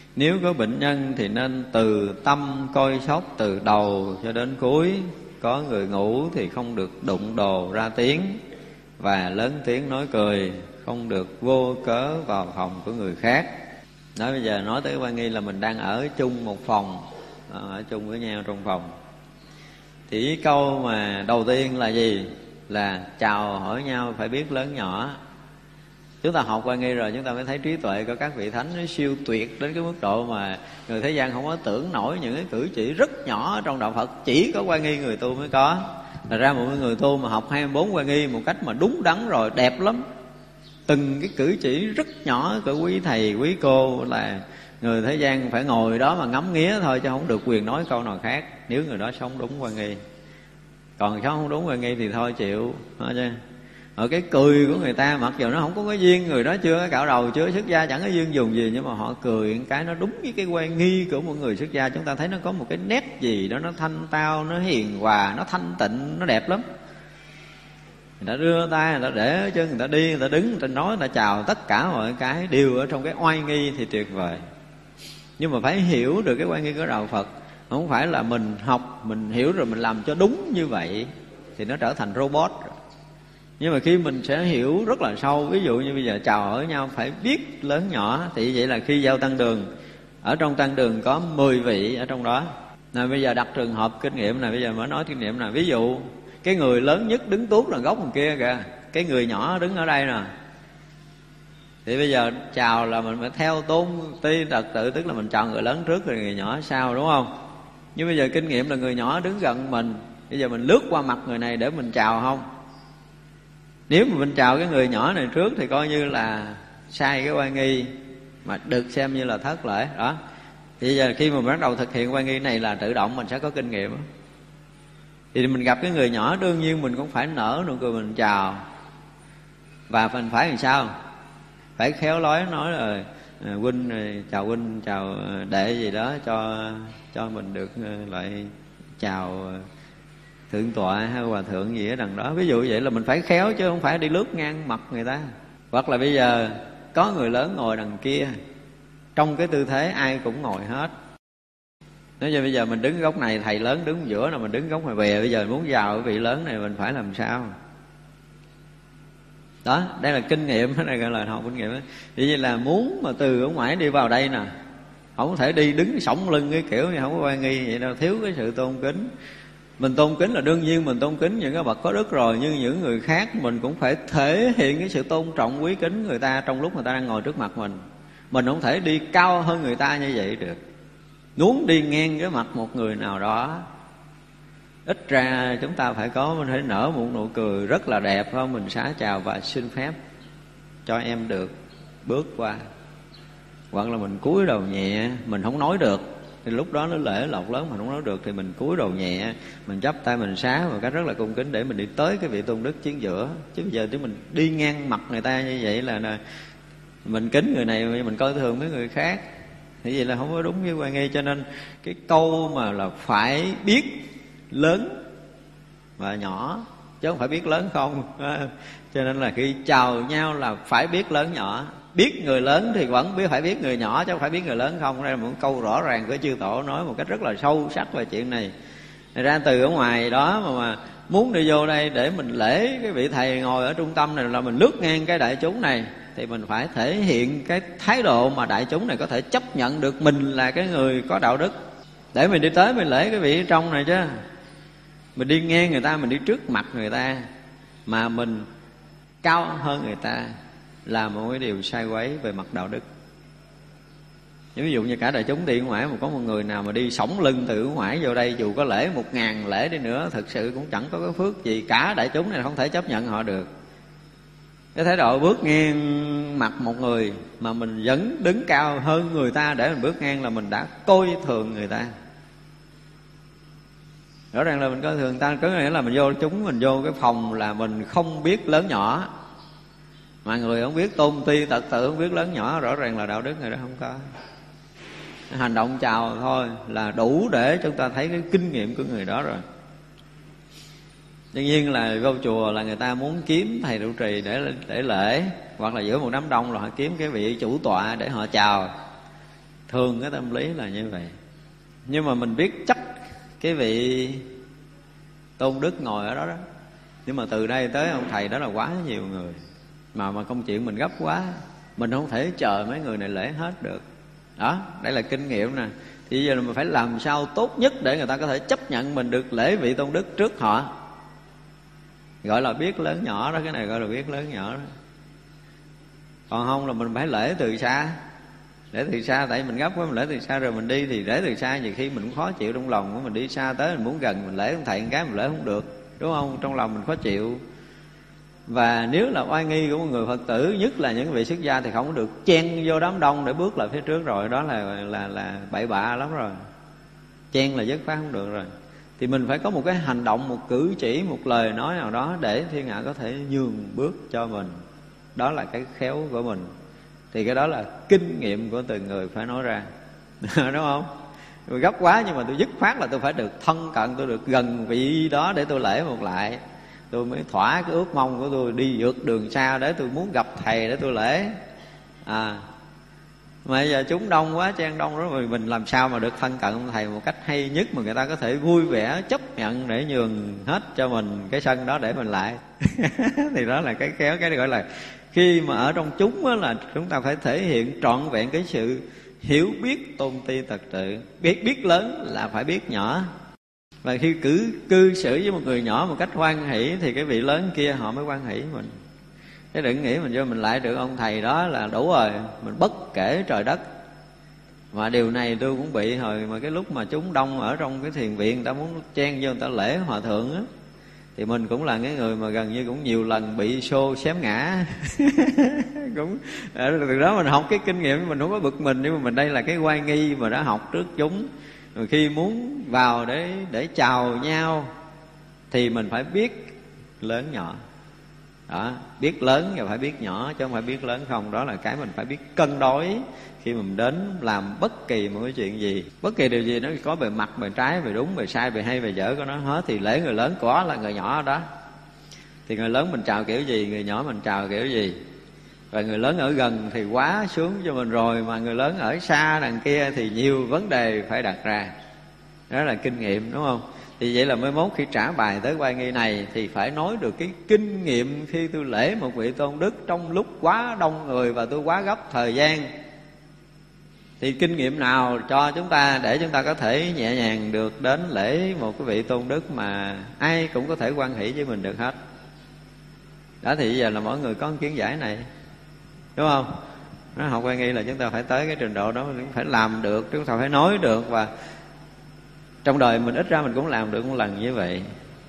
Nếu có bệnh nhân thì nên từ tâm coi sóc từ đầu cho đến cuối. Có người ngủ thì không được đụng đồ ra tiếng và lớn tiếng nói cười, không được vô cớ vào phòng của người khác. Nói bây giờ nói tới quan nghi là mình đang ở chung một phòng, ở chung với nhau trong phòng. Thì cái câu mà đầu tiên là gì? Là chào hỏi nhau phải biết lớn nhỏ. Chúng ta học quan nghi rồi chúng ta mới thấy trí tuệ của các vị thánh nó siêu tuyệt đến cái mức độ mà người thế gian không có tưởng nổi những cái cử chỉ rất nhỏ ở trong đạo Phật. Chỉ có quan nghi người tu mới có. Là ra một người tu mà học hai mươi bốn quan nghi một cách mà đúng đắn rồi, đẹp lắm. Từng cái cử chỉ rất nhỏ của quý thầy quý cô là người thế gian phải ngồi đó mà ngắm nghía thôi, chứ không được quyền nói câu nào khác, nếu người đó sống đúng quan nghi. Còn sống không đúng quan nghi thì thôi chịu. Ở cái cười của người ta, mặc dù nó không có cái duyên, người đó chưa có cạo đầu, chưa xuất gia, chẳng có duyên dùng gì, nhưng mà họ cười cái nó đúng với cái quan nghi của một người xuất gia. Chúng ta thấy nó có một cái nét gì đó, nó thanh tao, nó hiền hòa, nó thanh tịnh, nó đẹp lắm. Người ta đưa tay, người ta để ở chân, người ta đi, người ta đứng, người ta nói, người ta chào, tất cả mọi cái đều ở trong cái oai nghi thì tuyệt vời. Nhưng mà phải hiểu được cái oai nghi của đạo Phật. Không phải là mình học, mình hiểu rồi mình làm cho đúng như vậy thì nó trở thành robot. Nhưng mà khi mình sẽ hiểu rất là sâu, ví dụ như bây giờ chào hỏi nhau phải biết lớn nhỏ, thì vậy là khi giao tăng đường, ở trong tăng đường có mười vị ở trong đó. Nào bây giờ đặt trường hợp kinh nghiệm này, bây giờ mới nói kinh nghiệm này. Ví dụ cái người lớn nhất đứng tuốt là góc đằng kia kìa, cái người nhỏ đứng ở đây nè. Thì bây giờ chào là mình phải theo tôn ti trật tự, tức là mình chào người lớn trước rồi người nhỏ sau, đúng không? Nhưng bây giờ kinh nghiệm là người nhỏ đứng gần mình, bây giờ mình lướt qua mặt người này để mình chào không? Nếu mà mình chào cái người nhỏ này trước thì coi như là sai cái oai nghi, mà được xem như là thất lễ đó. Thì bây giờ khi mà mình bắt đầu thực hiện oai nghi này là tự động mình sẽ có kinh nghiệm. Thì mình gặp cái người nhỏ đương nhiên mình cũng phải nở nụ cười mình chào. Và mình phải làm sao? Phải khéo léo nói là huynh chào huynh, chào đệ gì đó, cho cho mình được lại chào thượng tọa hay hòa thượng gì ở đằng đó. Ví dụ vậy là mình phải khéo chứ không phải đi lướt ngang mặt người ta. Hoặc là bây giờ có người lớn ngồi đằng kia, trong cái tư thế ai cũng ngồi hết. Nếu như bây giờ mình đứng góc này, thầy lớn đứng giữa, là mình đứng góc ngoài bè, bây giờ muốn vào cái vị lớn này mình phải làm sao? Đó, đây là kinh nghiệm, cái này gọi là học kinh nghiệm đó. Vì vậy là muốn mà từ ở ngoài đi vào đây nè, không thể đi đứng sổng lưng cái kiểu như không có oai nghi vậy đâu, thiếu cái sự tôn kính. Mình tôn kính là đương nhiên mình tôn kính những cái bậc có đức rồi, nhưng những người khác mình cũng phải thể hiện cái sự tôn trọng quý kính người ta trong lúc người ta đang ngồi trước mặt mình. Mình không thể đi cao hơn người ta như vậy được. Muốn đi ngang cái mặt một người nào đó, ít ra chúng ta phải có, mình phải nở một nụ cười rất là đẹp, không? Mình xá chào và xin phép cho em được bước qua. Hoặc là mình cúi đầu nhẹ, mình không nói được thì lúc đó nó lễ lộc lớn, mà không nói được thì mình cúi đầu nhẹ, mình chắp tay mình xá một cách rất là cung kính để mình đi tới cái vị tôn đức chiến giữa. Chứ bây giờ nếu mình đi ngang mặt người ta như vậy là, là mình kính người này mình coi thường mấy người khác, thì vậy là không có đúng với oai nghi. Cho nên cái câu mà là phải biết lớn và nhỏ chứ không phải biết lớn không. Cho nên là khi chào nhau là phải biết lớn nhỏ. Biết người lớn thì vẫn biết phải biết người nhỏ, chứ không phải biết người lớn không. Đây là một câu rõ ràng của chư tổ nói một cách rất là sâu sắc về chuyện này. Ra từ ở ngoài đó mà, mà muốn đi vô đây để mình lễ cái vị thầy ngồi ở trung tâm này, là mình lướt ngang cái đại chúng này, thì mình phải thể hiện cái thái độ mà đại chúng này có thể chấp nhận được mình là cái người có đạo đức, để mình đi tới mình lễ cái vị trong này chứ. Mình đi ngang người ta, mình đi trước mặt người ta mà mình cao hơn người ta là một cái điều sai quấy về mặt đạo đức. Ví dụ như cả đại chúng đi ngoài mà có một người nào mà đi sổng lưng từ ngoài vô đây, dù có lễ một ngàn lễ đi nữa, thực sự cũng chẳng có cái phước gì. Cả đại chúng này không thể chấp nhận họ được. Cái thái độ bước ngang mặt một người mà mình vẫn đứng cao hơn người ta để mình bước ngang là mình đã coi thường người ta. Rõ ràng là mình coi thường người ta, có nghĩa là mình vô chúng, mình vô cái phòng là mình không biết lớn nhỏ. Mà người không biết tôn ti tật tự, không biết lớn nhỏ, rõ ràng là đạo đức người đó không có. Hành động chào thôi là đủ để chúng ta thấy cái kinh nghiệm của người đó rồi. Tuy nhiên là vô chùa là người ta muốn kiếm thầy trụ trì để để lễ, hoặc là giữa một đám đông là họ kiếm cái vị chủ tọa để họ chào. Thường cái tâm lý là như vậy. Nhưng mà mình biết chắc cái vị tôn đức ngồi ở đó đó, nhưng mà từ đây tới ông thầy đó là quá nhiều người, mà mà công chuyện mình gấp quá, mình không thể chờ mấy người này lễ hết được. Đó, đây là kinh nghiệm nè. Thì giờ là mình phải làm sao tốt nhất để người ta có thể chấp nhận mình được lễ vị tôn đức trước họ. Gọi là biết lớn nhỏ đó, cái này gọi là biết lớn nhỏ đó. Còn không là mình phải lễ từ xa. Lễ từ xa, tại mình gấp quá, mình lễ từ xa rồi mình đi thì lễ từ xa nhiều khi mình cũng khó chịu trong lòng của mình. Đi xa tới mình muốn gần, mình lễ ông thầy một cái mình lễ không được, đúng không? Trong lòng mình khó chịu. Và nếu là oai nghi của một người Phật tử, nhất là những vị xuất gia, thì không có được chen vô đám đông để bước lại phía trước rồi. Đó là là là bậy bạ lắm rồi. Chen là dứt khoát không được rồi. Thì mình phải có một cái hành động, một cử chỉ, một lời nói nào đó để thiên hạ có thể nhường bước cho mình. Đó là cái khéo của mình. Thì cái đó là kinh nghiệm của từng người phải nói ra. Đúng không? Tôi gấp quá nhưng mà tôi dứt khoát là tôi phải được thân cận, tôi được gần vị đó để tôi lễ một lại. Tôi mới thỏa cái ước mong của tôi đi vượt đường xa để tôi muốn gặp thầy để tôi lễ. À, mà giờ chúng đông quá, chen đông đó, rồi mình làm sao mà được thân cận ông thầy một cách hay nhất mà người ta có thể vui vẻ chấp nhận để nhường hết cho mình cái sân đó để mình lại. Thì đó là cái khéo, cái gọi là khi mà ở trong chúng á, là chúng ta phải thể hiện trọn vẹn cái sự hiểu biết tôn ti trật tự. Biết biết lớn là phải biết nhỏ. Và khi cử cư xử với một người nhỏ một cách hoan hỷ thì cái vị lớn kia họ mới hoan hỷ mình. Chứ đừng nghĩ mình vô mình lại được ông thầy đó là đủ rồi, mình bất kể trời đất. Mà điều này tôi cũng bị hồi mà cái lúc mà chúng đông ở trong cái thiền viện, người ta muốn chen vô người ta lễ hòa thượng á, thì mình cũng là cái người mà gần như cũng nhiều lần bị xô xém ngã. Cũng từ đó mình học cái kinh nghiệm, mình không có bực mình, nhưng mà mình đây là cái oai nghi mà đã học trước chúng. Rồi khi muốn vào để để chào nhau thì mình phải biết lớn nhỏ. Đó, biết lớn và phải biết nhỏ, chứ không phải biết lớn không. Đó là cái mình phải biết cân đối khi mình đến làm bất kỳ một cái chuyện gì. Bất kỳ điều gì nó có bề mặt, bề trái, bề đúng, bề sai, bề hay, bề dở của nó hết. Thì lễ người lớn có là người nhỏ đó. Thì người lớn mình chào kiểu gì, người nhỏ mình chào kiểu gì. Và người lớn ở gần thì quá sướng cho mình rồi, mà người lớn ở xa đằng kia thì nhiều vấn đề phải đặt ra. Đó là kinh nghiệm, đúng không? Thì vậy là mới mốt khi trả bài tới oai nghi này thì phải nói được cái kinh nghiệm khi tôi lễ một vị tôn đức trong lúc quá đông người và tôi quá gấp thời gian. Thì kinh nghiệm nào cho chúng ta để chúng ta có thể nhẹ nhàng được đến lễ một cái vị tôn đức mà ai cũng có thể hoan hỷ với mình được hết. Đó, thì giờ là mỗi người có một kiến giải này, đúng không? Nó học oai nghi là chúng ta phải tới cái trình độ đó, chúng ta phải làm được, chúng ta phải nói được. Và trong đời mình ít ra mình cũng làm được một lần như vậy.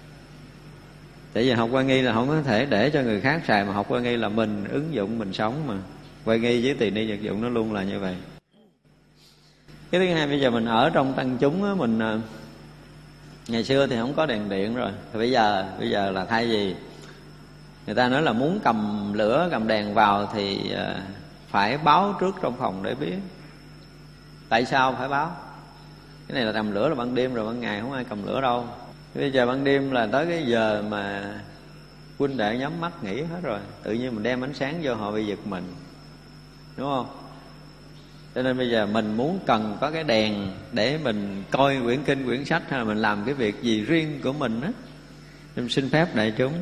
Tại vì học oai nghi là không có thể để cho người khác xài, mà học oai nghi là mình ứng dụng, mình sống mà. Oai nghi với tỳ ni vật dụng nó luôn là như vậy. Cái thứ hai, bây giờ mình ở trong tăng chúng á, mình ngày xưa thì không có đèn điện rồi, thì bây giờ bây giờ là thay vì người ta nói là muốn cầm lửa, cầm đèn vào thì phải báo trước trong phòng để biết. Tại sao phải báo? Cái này là cầm lửa là ban đêm rồi, ban ngày không ai cầm lửa đâu. Bây giờ ban đêm là tới cái giờ mà huynh đệ nhắm mắt nghỉ hết rồi, tự nhiên mình đem ánh sáng vô họ bị giật mình, đúng không? Cho nên bây giờ mình muốn cần có cái đèn để mình coi quyển kinh, quyển sách, hay là mình làm cái việc gì riêng của mình á, nên xin phép đại chúng,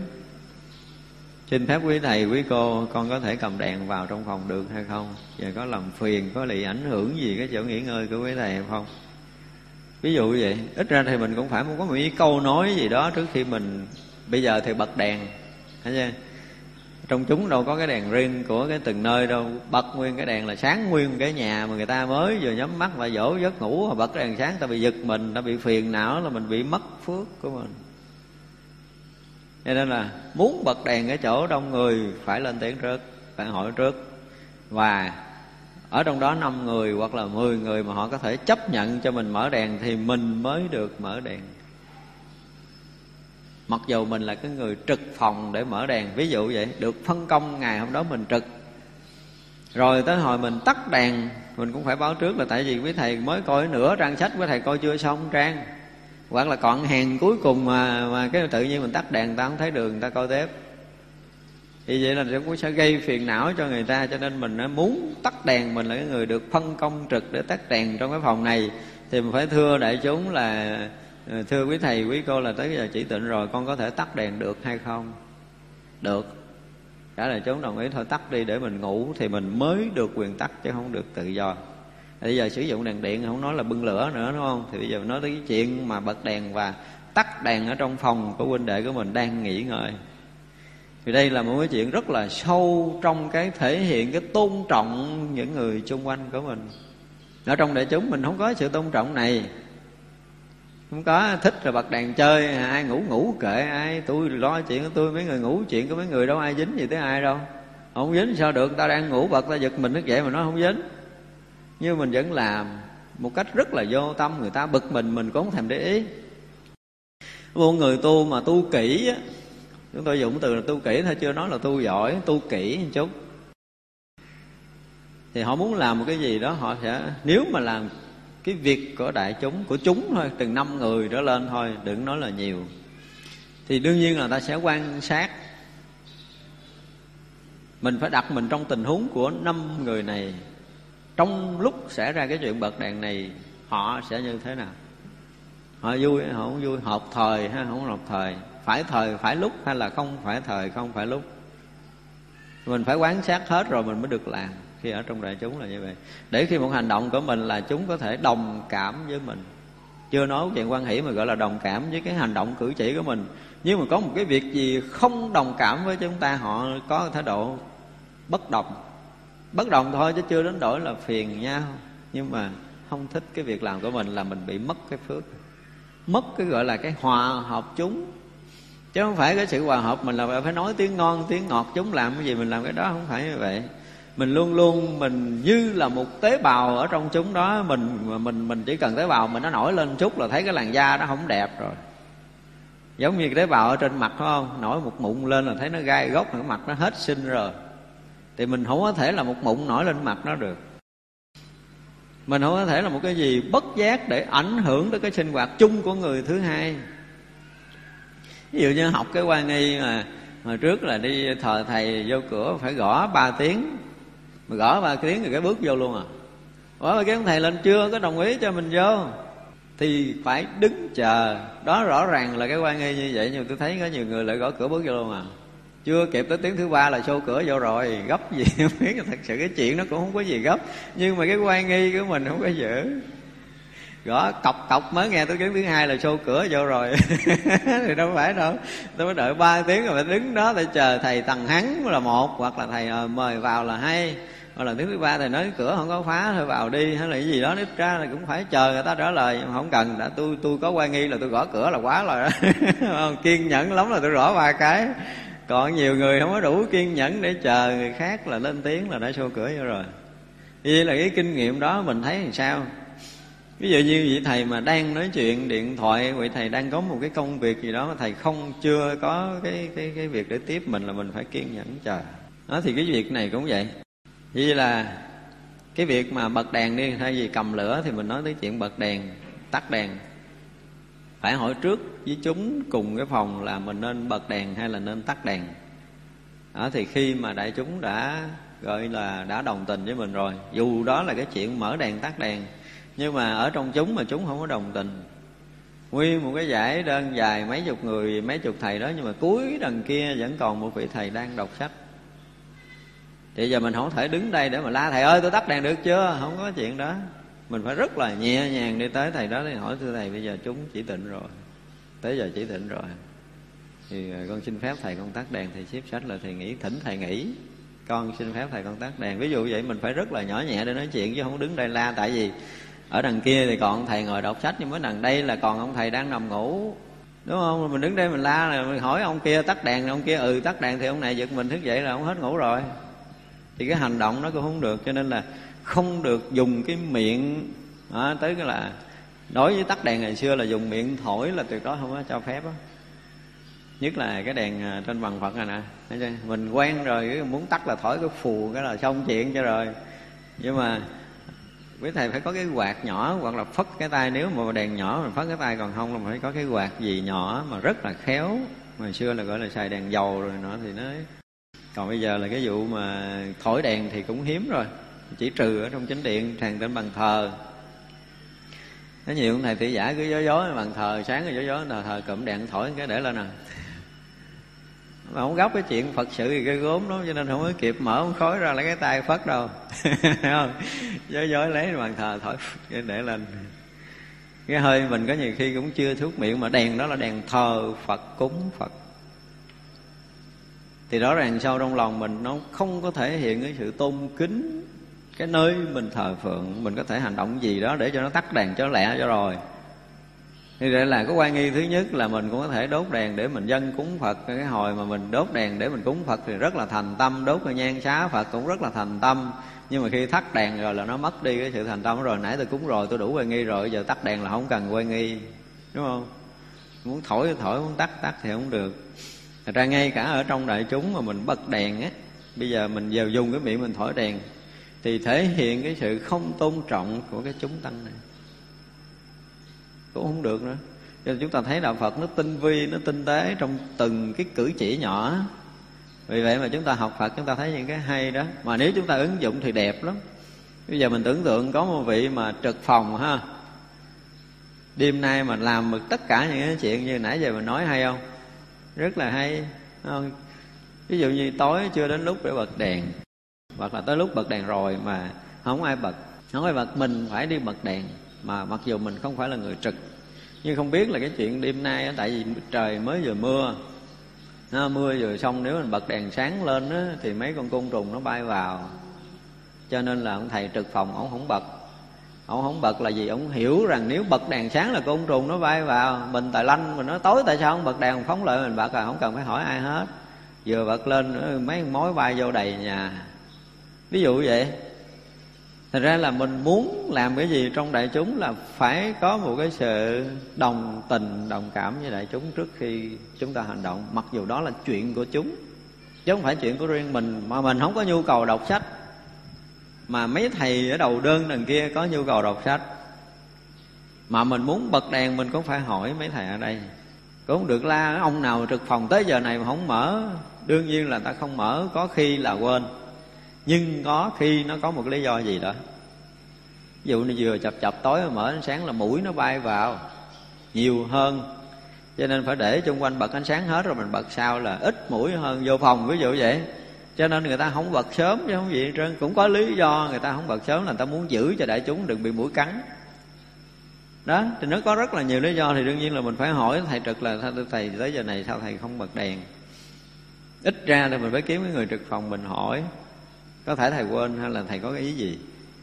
xin phép quý thầy, quý cô, con có thể cầm đèn vào trong phòng được hay không? Và có làm phiền, có bị ảnh hưởng gì cái chỗ nghỉ ngơi của quý thầy hay không? Ví dụ như vậy. Ít ra thì mình cũng phải có một cái câu nói gì đó trước khi mình. Bây giờ thì bật đèn, thấy chưa? Trong chúng đâu có cái đèn riêng của cái từng nơi đâu. Bật nguyên cái đèn là sáng nguyên cái nhà mà người ta mới vừa nhắm mắt và dỗ giấc ngủ, mà bật cái đèn sáng, ta bị giật mình, ta bị phiền não, là mình bị mất phước của mình. Cho nên là muốn bật đèn cái chỗ đông người phải lên tiếng trước, phải hỏi trước. Và ở trong đó năm người hoặc là mười người mà họ có thể chấp nhận cho mình mở đèn thì mình mới được mở đèn. Mặc dù mình là cái người trực phòng để mở đèn, ví dụ vậy, được phân công ngày hôm đó mình trực. Rồi tới hồi mình tắt đèn, mình cũng phải báo trước, là tại vì quý thầy mới coi nửa trang sách, quý thầy coi chưa xong trang, hoặc là còn hàng cuối cùng mà mà cái tự nhiên mình tắt đèn, ta không thấy đường, ta coi tiếp. Thì vậy là cũng sẽ gây phiền não cho người ta. Cho nên mình muốn tắt đèn, mình là cái người được phân công trực để tắt đèn trong cái phòng này, thì mình phải thưa đại chúng là thưa quý thầy quý cô là tới giờ chỉ tịnh rồi, con có thể tắt đèn được hay không? Được. Cả đại chúng đồng ý thôi tắt đi để mình ngủ, thì mình mới được quyền tắt chứ không được tự do. Bây giờ sử dụng đèn điện không nói là bưng lửa nữa, đúng không? Thì bây giờ nói tới cái chuyện mà bật đèn và tắt đèn ở trong phòng của huynh đệ của mình đang nghỉ ngơi. Thì đây là một cái chuyện rất là sâu trong cái thể hiện cái tôn trọng những người xung quanh của mình. Ở trong đại chúng mình không có sự tôn trọng này. Không có thích rồi bật đèn chơi, ai ngủ ngủ kệ ai, tôi lo chuyện của tôi, mấy người ngủ chuyện của mấy người đâu ai dính gì tới ai đâu. Không dính sao được, ta đang ngủ bật ta giật mình thức dậy mà nó không dính. Nhưng mình vẫn làm một cách rất là vô tâm, người ta bực mình mình cũng không thèm để ý. Một người tu mà tu kỹ á, chúng tôi dùng từ là tu kỹ thôi, chưa nói là tu giỏi, tu kỹ một chút, thì họ muốn làm một cái gì đó họ sẽ, nếu mà làm cái việc của đại chúng, của chúng thôi, từng năm người trở lên thôi, đừng nói là nhiều, thì đương nhiên là ta sẽ quan sát. Mình phải đặt mình trong tình huống của năm người này. Trong lúc xảy ra cái chuyện bật đèn này, họ sẽ như thế nào? Họ vui hay họ không vui? Hợp thời hay không hợp thời? Phải thời phải lúc hay là không phải thời không phải lúc? Mình phải quan sát hết rồi mình mới được làm. Khi ở trong đại chúng là như vậy, để khi một hành động của mình là chúng có thể đồng cảm với mình. Chưa nói chuyện quan hỷ mà gọi là đồng cảm với cái hành động cử chỉ của mình. Nhưng mà có một cái việc gì không đồng cảm với chúng ta, họ có thái độ bất đồng. Bất đồng thôi chứ chưa đến đổi là phiền nhau. Nhưng mà không thích cái việc làm của mình là mình bị mất cái phước, mất cái gọi là cái hòa hợp chúng. Chứ không phải cái sự hòa hợp mình là phải nói tiếng ngon tiếng ngọt, chúng làm cái gì mình làm cái đó, không phải như vậy. Mình luôn luôn mình như là một tế bào ở trong chúng đó. Mình mình mình chỉ cần tế bào mình nó nổi lên chút là thấy cái làn da nó không đẹp rồi. Giống như cái tế bào ở trên mặt phải không? Nổi một mụn lên là thấy nó gai góc, cái mặt nó hết xinh rồi. Thì mình không có thể là một mụn nổi lên mặt nó được. Mình không có thể là một cái gì bất giác để ảnh hưởng tới cái sinh hoạt chung của người thứ hai. Ví dụ như học cái quan nghi mà hồi trước là đi thờ thầy vô cửa phải gõ ba tiếng, mà gõ ba tiếng rồi cái bước vô luôn à. Gõ ba tiếng thầy lên chưa có đồng ý cho mình vô thì phải đứng chờ. Đó rõ ràng là cái quan nghi như vậy, nhưng tôi thấy có nhiều người lại gõ cửa bước vô luôn à. Chưa kịp tới tiếng thứ ba là xô cửa vô rồi, gấp gì không biết. Thật sự cái chuyện nó cũng không có gì gấp, nhưng mà cái quan nghi của mình không có giữ. Gõ cọc cọc mới nghe tới tiếng thứ hai là xô cửa vô rồi. Thì đâu phải đâu, tôi phải đợi ba tiếng rồi phải đứng đó để chờ thầy tầng hắn là một, hoặc là thầy à, mời vào là hai, hoặc là tiếng thứ ba thầy nói cửa không có phá thôi vào đi, hay là cái gì đó. Ít ra là cũng phải chờ người ta trả lời, không cần đã tôi tôi có quan nghi là tôi gõ cửa là quá rồi đó. Kiên nhẫn lắm là tôi gõ ba cái. Còn nhiều người không có đủ kiên nhẫn để chờ người khác là lên tiếng là đã xô cửa vô rồi. Vậy là cái kinh nghiệm đó mình thấy làm sao. Ví dụ như vị thầy mà đang nói chuyện điện thoại, vị thầy đang có một cái công việc gì đó mà thầy không chưa có cái cái cái việc để tiếp mình, là mình phải kiên nhẫn chờ. Đó thì cái việc này cũng vậy. Vì là cái việc mà bật đèn đi, thay vì cầm lửa thì mình nói tới chuyện bật đèn, tắt đèn. Phải hỏi trước với chúng cùng cái phòng là mình nên bật đèn hay là nên tắt đèn. Đó thì khi mà đại chúng đã gọi là đã đồng tình với mình rồi, dù đó là cái chuyện mở đèn tắt đèn, nhưng mà ở trong chúng mà chúng không có đồng tình. Nguyên một cái dãy đơn dài mấy chục người, mấy chục thầy đó, nhưng mà cuối đằng kia vẫn còn một vị thầy đang đọc sách. Thì giờ mình không thể đứng đây để mà la thầy ơi tôi tắt đèn được chưa, không có chuyện đó. Mình phải rất là nhẹ nhàng đi tới thầy đó để hỏi thưa thầy bây giờ chúng chỉ tịnh rồi, tới giờ chỉ tịnh rồi, thì con xin phép thầy con tắt đèn. Thầy xếp sách là thầy nghỉ, thỉnh thầy nghỉ, con xin phép thầy con tắt đèn. Ví dụ vậy mình phải rất là nhỏ nhẹ để nói chuyện, chứ không đứng đây la. Tại vì ở đằng kia thì còn ông thầy ngồi đọc sách, nhưng mà đằng đây là còn ông thầy đang nằm ngủ, đúng không? Mình đứng đây mình la là mình hỏi ông kia tắt đèn, ông kia ừ tắt đèn, thì ông này giật mình thức dậy là ông hết ngủ rồi. Thì cái hành động nó cũng không được. Cho nên là không được dùng cái miệng đó, tới cái là đối với tắt đèn ngày xưa là dùng miệng thổi là tuyệt đối không có cho phép đó. Nhất là cái đèn trên bằng Phật này nè, mình quen rồi muốn tắt là thổi cái phù cái là xong chuyện cho rồi. Nhưng mà quý thầy phải có cái quạt nhỏ, hoặc là phất cái tay. Nếu mà đèn nhỏ mình phất cái tay, còn không là phải có cái quạt gì nhỏ mà rất là khéo. Ngày xưa là gọi là xài đèn dầu rồi nọ, thì nó Còn bây giờ là cái vụ mà thổi đèn thì cũng hiếm rồi, chỉ trừ ở trong chánh điện tràn trên bàn thờ. Có nhiều ông thầy tỷ giả cứ gió gió bàn thờ, sáng rồi gió gió bàn thờ cụm đèn thổi cái để lên nè. Mà không gấp cái chuyện Phật sự thì cái gốm đó, cho nên không có kịp mở không khói ra lấy cái tay phất đâu. Không? Gió gió lấy bàn thờ thổi cái để lên. Cái hơi mình có nhiều khi cũng chưa thuốc miệng, mà đèn đó là đèn thờ Phật, cúng Phật, thì rõ ràng sâu trong lòng mình nó không có thể hiện cái sự tôn kính cái nơi mình thờ phượng. Mình có thể hành động gì đó để cho nó tắt đèn cho lẹ cho rồi. Thì đây là cái quan nghi thứ nhất, là mình cũng có thể đốt đèn để mình dâng cúng Phật. Cái hồi mà mình đốt đèn để mình cúng Phật thì rất là thành tâm, đốt cái nhang xá Phật cũng rất là thành tâm. Nhưng mà khi tắt đèn rồi là nó mất đi cái sự thành tâm rồi. Nãy tôi cúng rồi, tôi đủ quan nghi rồi, giờ tắt đèn là không cần quan nghi, đúng không? Muốn thổi thì thổi, muốn tắt tắt thì không được. Thật ra ngay cả ở trong đại chúng mà mình bật đèn á, bây giờ mình giờ dùng cái miệng mình thổi đèn thì thể hiện cái sự không tôn trọng của cái chúng tăng này, cũng không được nữa. Cho nên chúng ta thấy đạo Phật nó tinh vi, nó tinh tế trong từng cái cử chỉ nhỏ. Vì vậy mà chúng ta học Phật chúng ta thấy những cái hay đó. Mà nếu chúng ta ứng dụng thì đẹp lắm. Bây giờ mình tưởng tượng có một vị mà trực phòng ha, đêm nay mà làm được tất cả những cái chuyện như nãy giờ mình nói, hay không? Rất là hay, không? Ví dụ như tối chưa đến lúc để bật đèn, hoặc là tới lúc bật đèn rồi mà không ai bật, không ai bật, mình phải đi bật đèn. Mà mặc dù mình không phải là người trực, nhưng không biết là cái chuyện đêm nay á, tại vì trời mới vừa mưa, nó mưa vừa xong, nếu mình bật đèn sáng lên á, thì mấy con côn trùng nó bay vào. Cho nên là ông thầy trực phòng ổng không bật. Ông không bật là gì? Ông hiểu rằng nếu bật đèn sáng là côn trùng nó bay vào. Mình tài lanh mình nói tối tại sao không bật đèn, mình phóng lợi mình bật rồi, không cần phải hỏi ai hết. Vừa bật lên mấy mối bay vô đầy nhà, ví dụ vậy. Thật ra là mình muốn làm cái gì trong đại chúng là phải có một cái sự đồng tình, đồng cảm với đại chúng trước khi chúng ta hành động. Mặc dù đó là chuyện của chúng, chứ không phải chuyện của riêng mình. Mà mình không có nhu cầu đọc sách, mà mấy thầy ở đầu đơn đằng kia có nhu cầu đọc sách, mà mình muốn bật đèn mình cũng phải hỏi mấy thầy ở đây. Cũng không được la ông nào trực phòng tới giờ này mà không mở. Đương nhiên là ta không mở, có khi là quên, nhưng có khi nó có một cái lý do gì đó. Ví dụ như vừa chập chập tối mà mở ánh sáng là mũi nó bay vào nhiều hơn, cho nên phải để chung quanh bật ánh sáng hết rồi mình bật sau là ít mũi hơn vô phòng, ví dụ vậy. Cho nên người ta không bật sớm chứ không gì hết trơn. Cũng có lý do người ta không bật sớm là người ta muốn giữ cho đại chúng đừng bị mũi cắn. Đó, thì nó có rất là nhiều lý do. Thì đương nhiên là mình phải hỏi thầy trực là thầy tới giờ này sao thầy không bật đèn. Ít ra thì mình phải kiếm cái người trực phòng mình hỏi, có thể thầy quên hay là thầy có cái ý gì.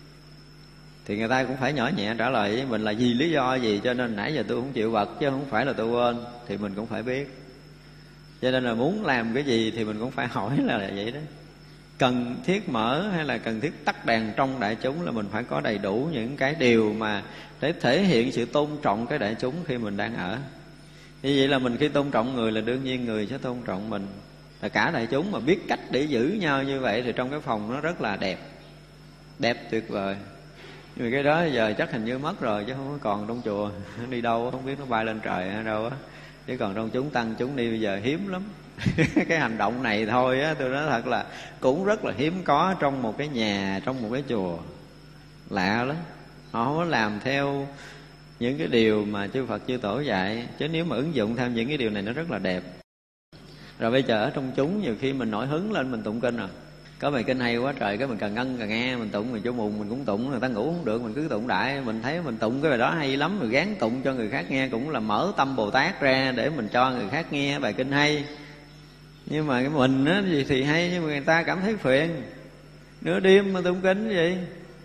Thì người ta cũng phải nhỏ nhẹ trả lời với mình là vì lý do gì cho nên nãy giờ tôi không chịu bật, chứ không phải là tôi quên. Thì mình cũng phải biết. Cho nên là muốn làm cái gì thì mình cũng phải hỏi là vậy đó. Cần thiết mở hay là cần thiết tắt đèn trong đại chúng là mình phải có đầy đủ những cái điều mà để thể hiện sự tôn trọng cái đại chúng khi mình đang ở. Như vậy là mình khi tôn trọng người là đương nhiên người sẽ tôn trọng mình. Là cả đại chúng mà biết cách để giữ nhau như vậy thì trong cái phòng nó rất là đẹp, đẹp tuyệt vời. Nhưng mà cái đó giờ chắc hình như mất rồi chứ không còn trong chùa. Đi đâu không biết nó bay lên trời ở đâu á. Chứ còn trong chúng tăng chúng đi bây giờ hiếm lắm. Cái hành động này thôi á, tôi nói thật là cũng rất là hiếm có trong một cái nhà, trong một cái chùa. Lạ lắm. Họ không có làm theo những cái điều mà chư Phật chư Tổ dạy. Chứ nếu mà ứng dụng theo những cái điều này nó rất là đẹp. Rồi bây giờ ở trong chúng nhiều khi mình nổi hứng lên mình tụng kinh rồi. Có bài kinh hay quá trời, cái mình cần ngân cần nghe, mình tụng, mình chỗ mùng mình cũng tụng, người ta ngủ không được mình cứ tụng đại. Mình thấy mình tụng cái bài đó hay lắm, rồi gán tụng cho người khác nghe, cũng là mở tâm Bồ Tát ra để mình cho người khác nghe bài kinh hay. Nhưng mà cái mình á gì thì hay, nhưng mà người ta cảm thấy phiền. Nửa đêm mà tụng kinh vậy.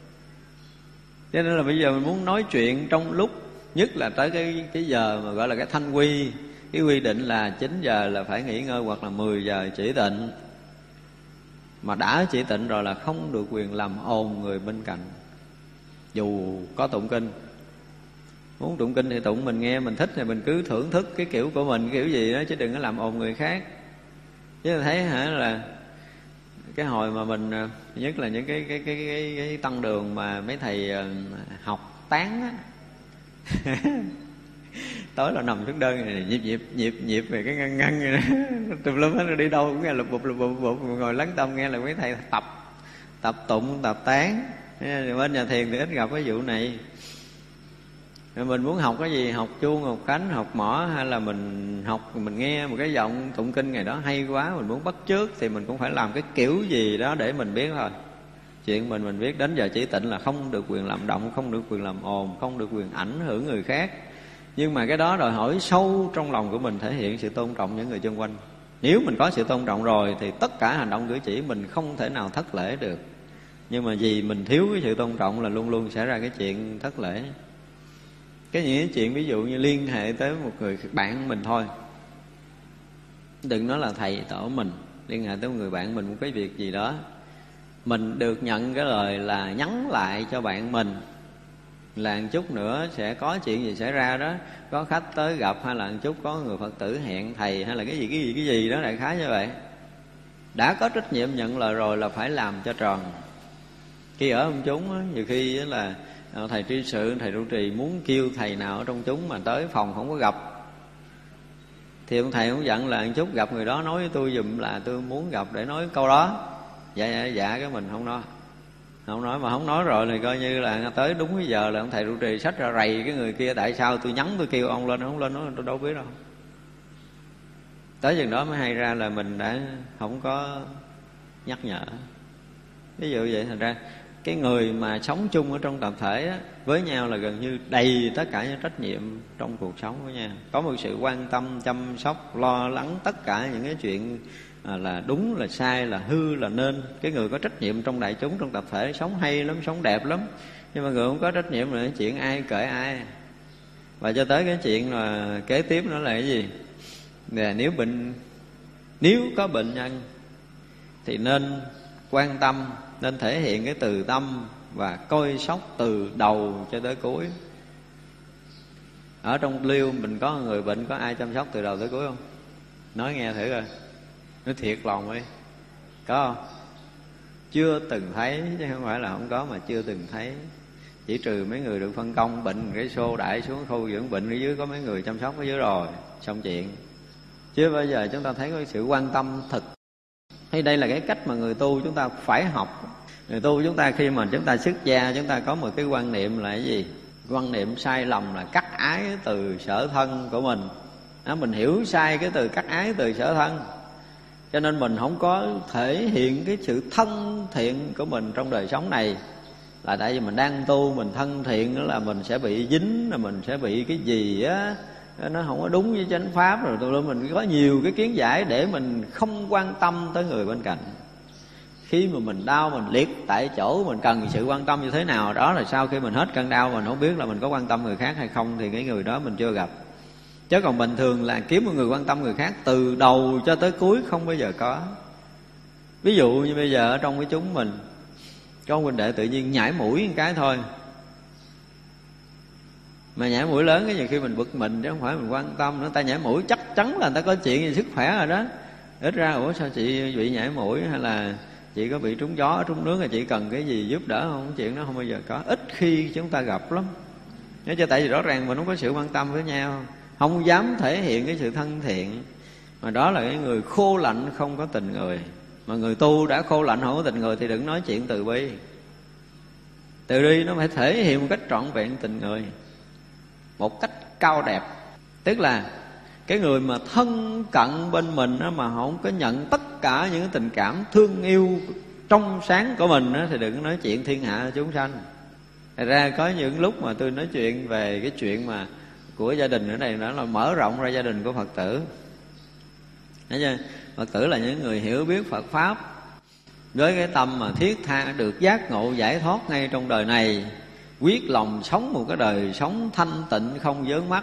Cho nên là bây giờ mình muốn nói chuyện trong lúc, nhất là tới cái, cái giờ mà gọi là cái thanh quy. Cái quy định là chín giờ là phải nghỉ ngơi hoặc là mười giờ chỉ tịnh. Mà đã chỉ tịnh rồi là không được quyền làm ồn người bên cạnh, dù có tụng kinh. Muốn tụng kinh thì tụng, mình nghe mình thích thì mình cứ thưởng thức cái kiểu của mình, kiểu gì đó, chứ đừng có làm ồn người khác. Chứ thấy hả là cái hồi mà mình, nhất là những cái cái cái cái, cái tăng đường mà mấy thầy học tán á tối là nằm xuống đơn này, nhịp nhịp nhịp nhịp về cái ngăn ngăn vậy đó. Tùm lum hết, đi đâu cũng nghe lục bục lục bục lục bục, ngồi lắng tâm nghe là mấy thầy tập tập tụng tập tán. Bên nhà thiền thì ít gặp cái vụ này. Mình muốn học cái gì, học chuông, học khánh, học mõ, hay là mình học mình nghe một cái giọng tụng kinh ngày đó hay quá, mình muốn bắt chước thì mình cũng phải làm cái kiểu gì đó để mình biết thôi. Chuyện mình mình biết đến giờ chỉ tịnh là không được quyền làm động, không được quyền làm ồn, không được quyền ảnh hưởng người khác. Nhưng mà cái đó đòi hỏi sâu trong lòng của mình thể hiện sự tôn trọng những người xung quanh. Nếu mình có sự tôn trọng rồi thì tất cả hành động cử chỉ mình không thể nào thất lễ được. Nhưng mà vì mình thiếu cái sự tôn trọng là luôn luôn xảy ra cái chuyện thất lễ. Cái những cái chuyện ví dụ như liên hệ tới một người bạn mình thôi, đừng nói là thầy tổ mình, liên hệ tới một người bạn mình một cái việc gì đó, mình được nhận cái lời là nhắn lại cho bạn mình là một chút nữa sẽ có chuyện gì xảy ra đó, có khách tới gặp, hay là một chút có người Phật tử hẹn thầy, hay là cái gì cái gì cái gì đó, đại khái như vậy. Đã có trách nhiệm nhận lời rồi là phải làm cho tròn. Khi ở trong chúng á, nhiều khi là thầy tri sự, thầy trụ trì muốn kêu thầy nào ở trong chúng mà tới phòng không có gặp, thì ông thầy cũng dặn là một chút gặp người đó nói với tôi giùm là tôi muốn gặp để nói câu đó. Dạ dạ dạ, cái mình không nói. Không nói, mà không nói rồi thì coi như là tới đúng cái giờ là ông thầy trụ trì xách ra rầy cái người kia. Tại sao tôi nhắn tôi kêu ông lên, không lên, nói tôi đâu biết đâu. Tới chừng đó mới hay ra là mình đã không có nhắc nhở. Ví dụ vậy, thành ra cái người mà sống chung ở trong tập thể á, với nhau là gần như đầy tất cả những trách nhiệm trong cuộc sống của nhau. Có một sự quan tâm, chăm sóc, lo lắng tất cả những cái chuyện à, là đúng, là sai, là hư, là nên. Cái người có trách nhiệm trong đại chúng, trong tập thể sống hay lắm, sống đẹp lắm. Nhưng mà người không có trách nhiệm là cái chuyện ai cởi ai. Và cho tới cái chuyện là kế tiếp nữa là cái gì? Là nếu bệnh, nếu có bệnh nhân thì nên quan tâm, nên thể hiện cái từ tâm và coi sóc từ đầu cho tới cuối. Ở trong liêu mình có người bệnh, có ai chăm sóc từ đầu tới cuối không? Nói nghe thử coi. Nói thiệt lòng đi, có không? Chưa từng thấy, chứ không phải là không có, mà chưa từng thấy. Chỉ trừ mấy người được phân công bệnh cái xô đại xuống khu dưỡng bệnh ở dưới, có mấy người chăm sóc ở dưới rồi, xong chuyện. Chứ bây giờ chúng ta thấy có sự quan tâm thực. Hay đây là cái cách mà người tu chúng ta phải học. Người tu chúng ta khi mà chúng ta xuất gia, chúng ta có một cái quan niệm là cái gì? Quan niệm sai lầm là cắt ái từ sở thân của mình. Đó, mình hiểu sai cái từ cắt ái từ sở thân, cho nên mình không có thể hiện cái sự thân thiện của mình trong đời sống này. Là tại vì mình đang tu, mình thân thiện nữa là mình sẽ bị dính, là mình sẽ bị cái gì á nó không có đúng với chánh pháp, rồi tụi mình có nhiều cái kiến giải để mình không quan tâm tới người bên cạnh. Khi mà mình đau, mình liệt tại chỗ, mình cần sự quan tâm như thế nào đó, là sau khi mình hết cơn đau mình không biết là mình có quan tâm người khác hay không, thì cái người đó mình chưa gặp. Chứ còn bình thường là kiếm một người quan tâm người khác từ đầu cho tới cuối không bao giờ có. Ví dụ như bây giờ ở trong cái chúng mình có huynh đệ tự nhiên nhảy mũi một cái thôi, mà nhảy mũi lớn cái nhiều khi mình bực mình chứ không phải mình quan tâm nữa. Ta nhảy mũi chắc chắn là người ta có chuyện gì sức khỏe rồi đó. Ít ra ủa sao chị bị nhảy mũi, hay là chị có bị trúng gió trúng nước, là chị cần cái gì giúp đỡ không? Chuyện đó không bao giờ có, ít khi chúng ta gặp lắm. Nếu cho tại vì rõ ràng mình không có sự quan tâm với nhau, không dám thể hiện cái sự thân thiện, mà đó là cái người khô lạnh không có tình người. Mà người tu đã khô lạnh không có tình người thì đừng nói chuyện từ bi. Từ bi nó phải thể hiện một cách trọn vẹn tình người, một cách cao đẹp. Tức là cái người mà thân cận bên mình đó, mà không có nhận tất cả những cái tình cảm thương yêu trong sáng của mình đó, thì đừng nói chuyện thiên hạ chúng sanh. Thật ra có những lúc mà tôi nói chuyện về cái chuyện mà của gia đình ở đây, đó là mở rộng ra gia đình của Phật tử. Thấy chưa? Phật tử là những người hiểu biết Phật Pháp với cái tâm mà thiết tha được giác ngộ giải thoát ngay trong đời này, quyết lòng sống một cái đời sống thanh tịnh không vướng mắc.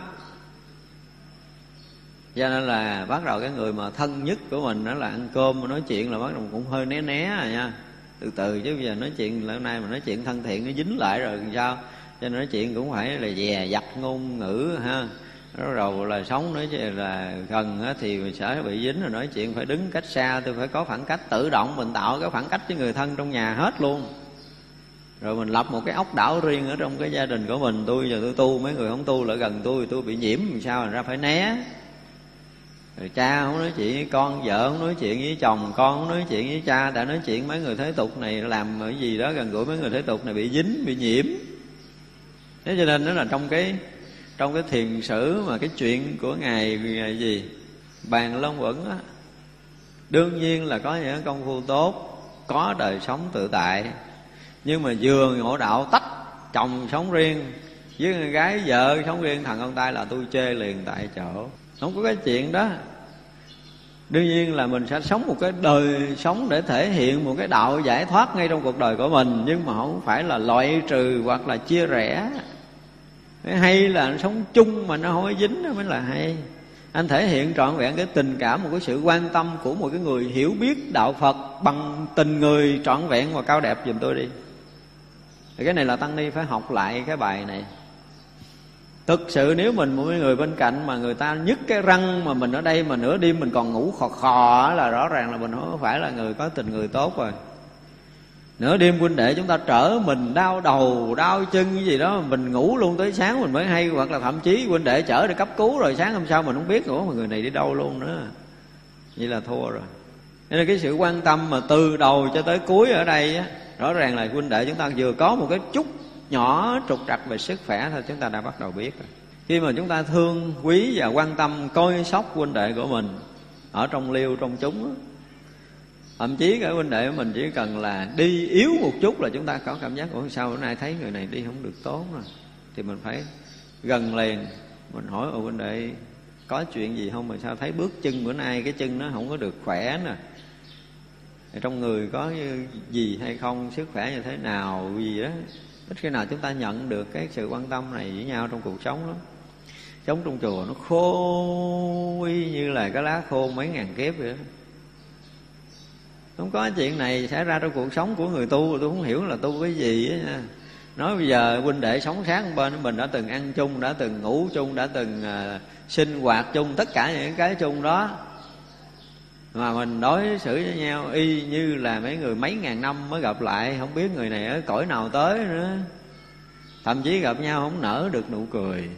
Cho nên là bắt đầu cái người mà thân nhất của mình đó là ăn cơm mà nói chuyện là bắt đầu cũng hơi né né rồi nha. Từ từ chứ bây giờ nói chuyện lâu nay mà nói chuyện thân thiện nó dính lại rồi làm sao? Cho nên nói chuyện cũng phải là dè dặt ngôn ngữ ha. Rồi đầu là sống nói là gần á, thì mình sẽ bị dính, rồi nói chuyện phải đứng cách xa, tôi phải có khoảng cách, tự động mình tạo cái khoảng cách với người thân trong nhà hết luôn. Rồi mình lập một cái ốc đảo riêng ở trong cái gia đình của mình. Tôi giờ tôi tu, mấy người không tu lại gần tôi, tôi bị nhiễm làm sao mà ra phải né. Rồi cha không nói chuyện với con, vợ không nói chuyện với chồng, con không nói chuyện với cha. Đã nói chuyện mấy người thế tục này, làm cái gì đó gần gũi mấy người thế tục này bị dính, bị nhiễm. Thế cho nên đó là trong cái trong cái thiền sử mà cái chuyện của ngài, ngài gì Bàn Long Uẩn á, đương nhiên là có những công phu tốt, có đời sống tự tại, nhưng mà vừa ngộ đạo tách chồng sống riêng với người gái vợ sống riêng, thằng con trai là tôi chê liền tại chỗ. Không có cái chuyện đó. Đương nhiên là mình sẽ sống một cái đời sống để thể hiện một cái đạo giải thoát ngay trong cuộc đời của mình, nhưng mà không phải là loại trừ hoặc là chia rẽ. Hay là sống chung mà nó không có dính đó mới là hay. Anh thể hiện trọn vẹn cái tình cảm, một cái sự quan tâm của một cái người hiểu biết đạo Phật bằng tình người trọn vẹn và cao đẹp giùm tôi đi. Thì cái này là tăng ni phải học lại cái bài này. Thực sự nếu mình một người bên cạnh mà người ta nhức cái răng mà mình ở đây mà nửa đêm mình còn ngủ khò khò là rõ ràng là mình không phải là người có tình người tốt rồi. Nửa đêm huynh đệ chúng ta trở mình đau đầu, đau chân cái gì đó, mình ngủ luôn tới sáng mình mới hay. Hoặc là thậm chí huynh đệ chở để cấp cứu rồi sáng hôm sau mình không biết nữa mà người này đi đâu luôn nữa. Vậy là thua rồi. Nên cái sự quan tâm mà từ đầu cho tới cuối ở đây á, rõ ràng là huynh đệ chúng ta vừa có một cái chút nhỏ trục trặc về sức khỏe thôi, chúng ta đã bắt đầu biết rồi. Khi mà chúng ta thương quý và quan tâm coi sóc huynh đệ của mình ở trong liêu trong chúng á, thậm chí cả huynh đệ của mình chỉ cần là đi yếu một chút là chúng ta có cảm giác ủa sao bữa nay thấy người này đi không được tốt rồi, thì mình phải gần liền mình hỏi ồ huynh đệ có chuyện gì không, mà sao thấy bước chân bữa nay cái chân nó không có được khỏe nè, trong người có gì hay không, sức khỏe như thế nào gì đó. Ít khi nào chúng ta nhận được cái sự quan tâm này với nhau trong cuộc sống lắm. Sống trong chùa nó khô y như là cái lá khô mấy ngàn kiếp vậy đó. Không có chuyện này xảy ra trong cuộc sống của người tu, tôi không hiểu là tu cái gì á nha. Nói bây giờ huynh đệ sống sát một bên, mình đã từng ăn chung, đã từng ngủ chung, đã từng uh, sinh hoạt chung, tất cả những cái chung đó, mà mình đối xử với nhau y như là mấy người mấy ngàn năm mới gặp lại, không biết người này ở cõi nào tới nữa. Thậm chí gặp nhau không nở được nụ cười,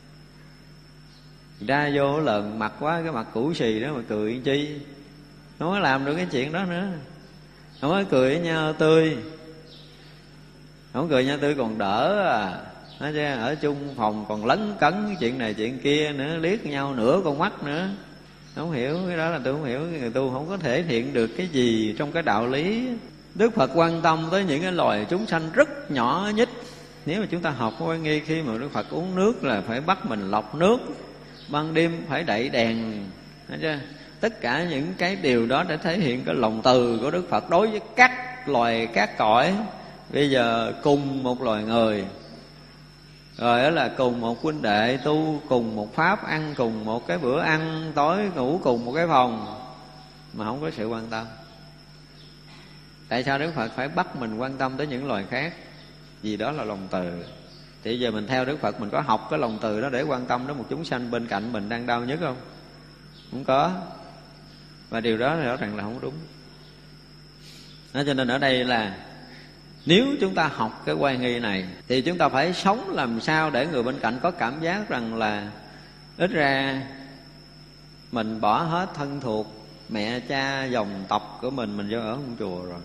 ra vô lần mặt quá, cái mặt cũ xì đó mà cười chi, không có làm được cái chuyện đó nữa. Không có cười với nhau tươi, không cười nhau tươi còn đỡ à. Nói chứ ở chung phòng còn lấn cấn chuyện này chuyện kia nữa, liếc nhau nửa con mắt nữa. Không hiểu cái đó là tôi không hiểu. Người tu không có thể hiện được cái gì trong cái đạo lý. Đức Phật quan tâm tới những cái loài chúng sanh rất nhỏ nhất. Nếu mà chúng ta học có nghi khi mà Đức Phật uống nước là phải bắt mình lọc nước, ban đêm phải đậy đèn. Thấy chưa? Tất cả những cái điều đó để thể hiện cái lòng từ của Đức Phật đối với các loài các cõi. Bây giờ cùng một loài người, rồi đó là cùng một huynh đệ tu, cùng một pháp ăn, cùng một cái bữa ăn tối, ngủ cùng một cái phòng, mà không có sự quan tâm. Tại sao Đức Phật phải bắt mình quan tâm tới những loài khác? Vì đó là lòng từ. Thì giờ mình theo Đức Phật, mình có học cái lòng từ đó để quan tâm đến một chúng sanh bên cạnh mình đang đau nhất không? Không có. Và điều đó rõ ràng là không đúng. Đó, cho nên ở đây là nếu chúng ta học cái oai nghi này thì chúng ta phải sống làm sao để người bên cạnh có cảm giác rằng là ít ra mình bỏ hết thân thuộc, mẹ cha dòng tộc của mình, mình vô ở trong chùa rồi.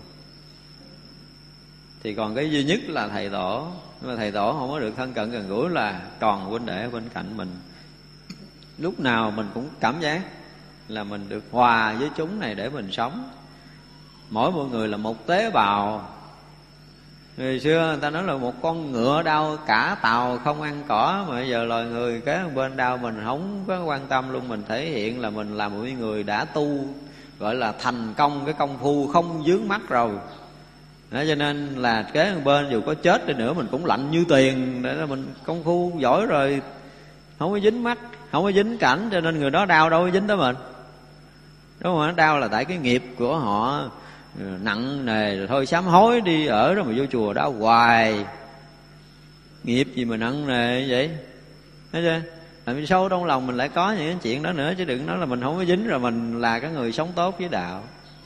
Thì còn cái duy nhất là thầy tổ. Nhưng mà thầy tổ không có được thân cận gần gũi là còn huynh đệ ở bên cạnh mình. Lúc nào mình cũng cảm giác là mình được hòa với chúng này để mình sống. Mỗi một người là một tế bào. Ngày xưa người ta nói là một con ngựa đau cả tàu không ăn cỏ, mà bây giờ loài người kế bên đau mình không có quan tâm luôn. Mình thể hiện là mình là một người đã tu, gọi là thành công cái công phu không vướng mắc rồi. Đó, cho nên là kế bên dù có chết đi nữa mình cũng lạnh như tiền, để là mình công phu giỏi rồi, không có dính mắt, không có dính cảnh, cho nên người đó đau đâu có dính tới mình. Đúng không? Đau là tại cái nghiệp của họ nặng nề rồi thôi sám hối đi ở đó mà vô chùa đó hoài. Nghiệp gì mà nặng nề vậy? Thấy chưa? Làm sâu trong lòng mình lại có những chuyện đó nữa, chứ đừng nói là mình không có dính rồi mình là cái người sống tốt với đạo.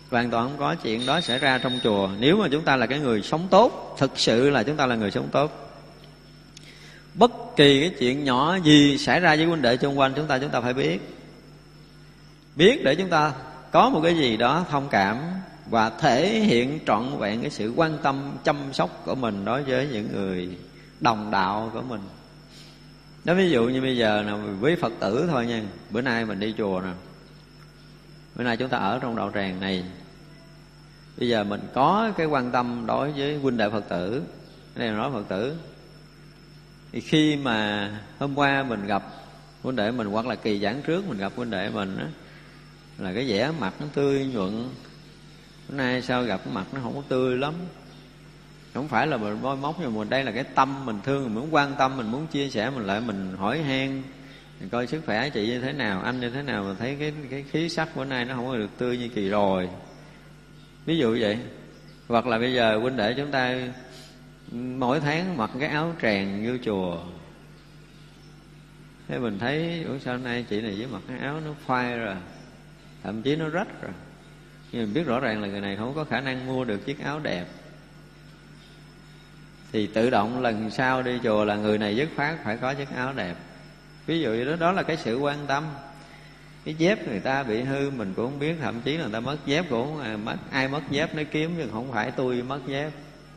Hoàn toàn không có chuyện đó xảy ra trong chùa. Nếu mà chúng ta là cái người sống tốt, thực sự là chúng ta là người sống tốt, bất kỳ cái chuyện nhỏ gì xảy ra với huynh đệ xung quanh chúng ta, chúng ta phải biết. Biết để chúng ta có một cái gì đó thông cảm và thể hiện trọn vẹn cái sự quan tâm, chăm sóc của mình đối với những người đồng đạo của mình. Đó, ví dụ như bây giờ là với Phật tử thôi nha. Bữa nay mình đi chùa nè, bữa nay chúng ta ở trong đạo tràng này, bây giờ mình có cái quan tâm đối với huynh đệ Phật tử. Cái này là nói Phật tử. Thì khi mà hôm qua mình gặp huynh đệ mình, hoặc là kỳ giảng trước mình gặp huynh đệ mình á, là cái vẻ mặt nó tươi nhuận. Bữa nay sao gặp cái mặt nó không có tươi lắm. Không phải là mình moi móc, nhưng mà đây là cái tâm mình thương, mình muốn quan tâm, mình muốn chia sẻ, mình lại mình hỏi han, mình coi sức khỏe chị như thế nào, anh như thế nào, mà thấy cái cái khí sắc bữa nay nó không có được tươi như kỳ rồi. Ví dụ vậy. Hoặc là bây giờ huynh đệ chúng ta mỗi tháng mặc cái áo tràng vô chùa, thế mình thấy ủa sao nay chị này với mặc cái áo nó phai rồi, thậm chí nó rách rồi, nhưng mình biết rõ ràng là người này không có khả năng mua được chiếc áo đẹp, thì tự động lần sau đi chùa là người này dứt khoát phải có chiếc áo đẹp. Ví dụ như đó, đó là cái sự quan tâm. Cái dép người ta bị hư mình cũng không biết, thậm chí là người ta mất dép cũng không, mất ai mất dép nó kiếm, chứ không phải tôi mất dép.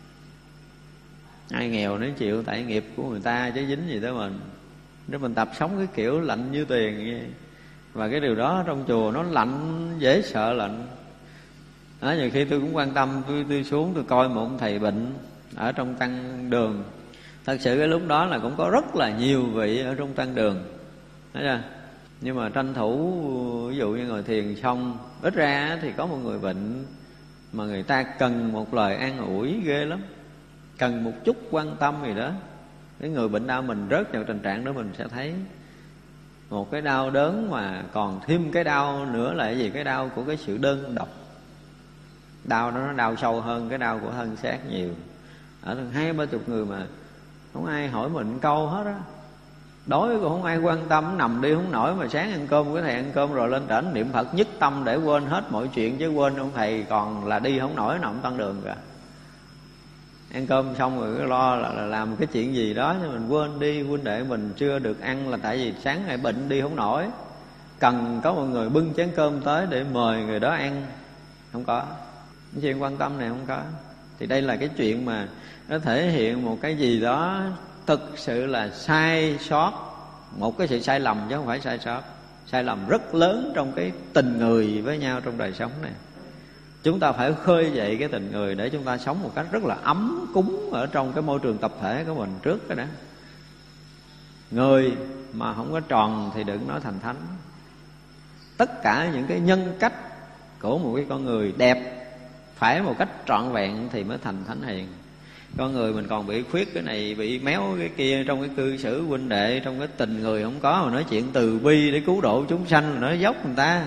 Ai nghèo nó chịu, tại nghiệp của người ta chứ dính gì tới mình. Nếu mình tập sống cái kiểu lạnh như tiền vậy. Và cái điều đó trong chùa nó lạnh, dễ sợ lạnh. Đó, nhiều khi tôi cũng quan tâm, tôi, tôi xuống tôi coi một ông thầy bệnh ở trong tăng đường. Thật sự cái lúc đó là cũng có rất là nhiều vị ở trong tăng đường, thấy chưa? Nhưng mà tranh thủ, ví dụ như ngồi thiền xong, ít ra thì có một người bệnh mà người ta cần một lời an ủi ghê lắm, cần một chút quan tâm gì đó. Cái người bệnh đau, mình rớt vào tình trạng đó mình sẽ thấy một cái đau đớn, mà còn thêm cái đau nữa là cái gì? Cái đau của cái sự đơn độc. Đau đó nó đau sâu hơn cái đau của thân xác nhiều. Ở gần hai ba chục người mà không ai hỏi mình câu hết á, đói cũng không ai quan tâm, nằm đi không nổi, mà sáng ăn cơm cái thầy ăn cơm rồi lên trển niệm Phật nhất tâm để quên hết mọi chuyện, chứ quên ông thầy còn là đi không nổi nằm tăng đường kìa. Ăn cơm xong rồi cứ lo là, là làm cái chuyện gì đó, nhưng mình quên đi huynh đệ mình chưa được ăn là tại vì sáng ngày bệnh đi không nổi, cần có một người bưng chén cơm tới để mời người đó ăn, không có. Cái chuyện quan tâm này không có. Thì đây là cái chuyện mà nó thể hiện một cái gì đó thực sự là sai sót, một cái sự sai lầm chứ không phải sai sót, sai lầm rất lớn trong cái tình người với nhau trong đời sống này. Chúng ta phải khơi dậy cái tình người để chúng ta sống một cách rất là ấm cúng ở trong cái môi trường tập thể của mình trước cái đó. Người mà không có tròn thì đừng nói thành thánh. Tất cả những cái nhân cách của một cái con người đẹp phải một cách trọn vẹn thì mới thành thánh hiền. Con người mình còn bị khuyết cái này, bị méo cái kia, trong cái cư xử huynh đệ, trong cái tình người không có, mà nói chuyện từ bi để cứu độ chúng sanh, mà nói dốc người ta.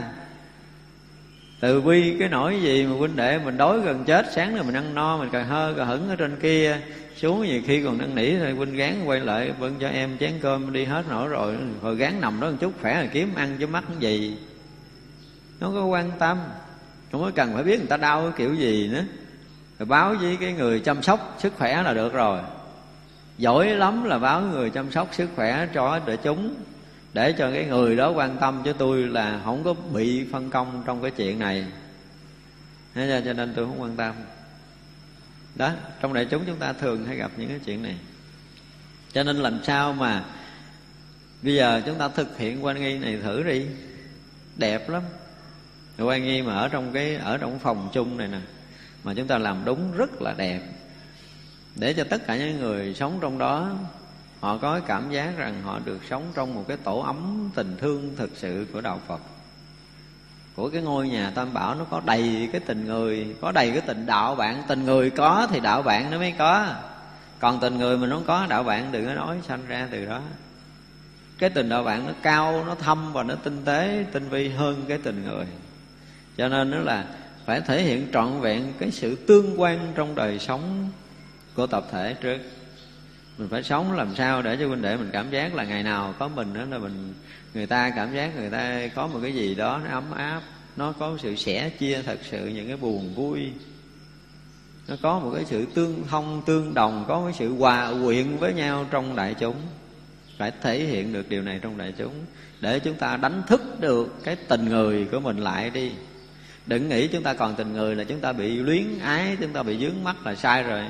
Từ bi cái nỗi gì mà huynh đệ mình đói gần chết, sáng rồi mình ăn no, mình cà hơ cà hững ở trên kia, xuống nhiều khi còn năn nỉ thôi huynh gán quay lại bưng cho em chén cơm đi hết nổi rồi, rồi gán nằm đó một chút khỏe rồi kiếm ăn chứ mắc cái gì. Nó có quan tâm, không có cần phải biết người ta đau cái kiểu gì nữa, rồi báo với cái người chăm sóc sức khỏe là được rồi. Giỏi lắm là báo người chăm sóc sức khỏe cho đại chúng, để cho cái người đó quan tâm, chứ tôi là không có bị phân công trong cái chuyện này. Thế cho nên tôi không quan tâm. Đó, trong đại chúng chúng ta thường hay gặp những cái chuyện này. Cho nên làm sao mà bây giờ chúng ta thực hiện quan nghi này thử đi, đẹp lắm. Quan nghi mà ở trong cái ở trong phòng chung này nè, mà chúng ta làm đúng rất là đẹp, để cho tất cả những người sống trong đó họ có cái cảm giác rằng họ được sống trong một cái tổ ấm tình thương thực sự của đạo Phật. Của cái ngôi nhà Tam Bảo nó có đầy cái tình người, có đầy cái tình đạo bạn. Tình người có thì đạo bạn nó mới có. Còn tình người mà nó không có, đạo bạn đừng có nói sanh ra từ đó. Cái tình đạo bạn nó cao, nó thâm và nó tinh tế, tinh vi hơn cái tình người. Cho nên nó là phải thể hiện trọn vẹn cái sự tương quan trong đời sống của tập thể trước. Mình phải sống làm sao để cho huynh đệ mình cảm giác là ngày nào có mình đó là mình, người ta cảm giác người ta có một cái gì đó nó ấm áp, nó có sự sẻ chia thật sự những cái buồn vui, nó có một cái sự tương thông tương đồng, có cái sự hòa quyện với nhau trong đại chúng. Phải thể hiện được điều này trong đại chúng để chúng ta đánh thức được cái tình người của mình lại đi. Đừng nghĩ chúng ta còn tình người là chúng ta bị luyến ái, chúng ta bị vướng mắc là sai rồi.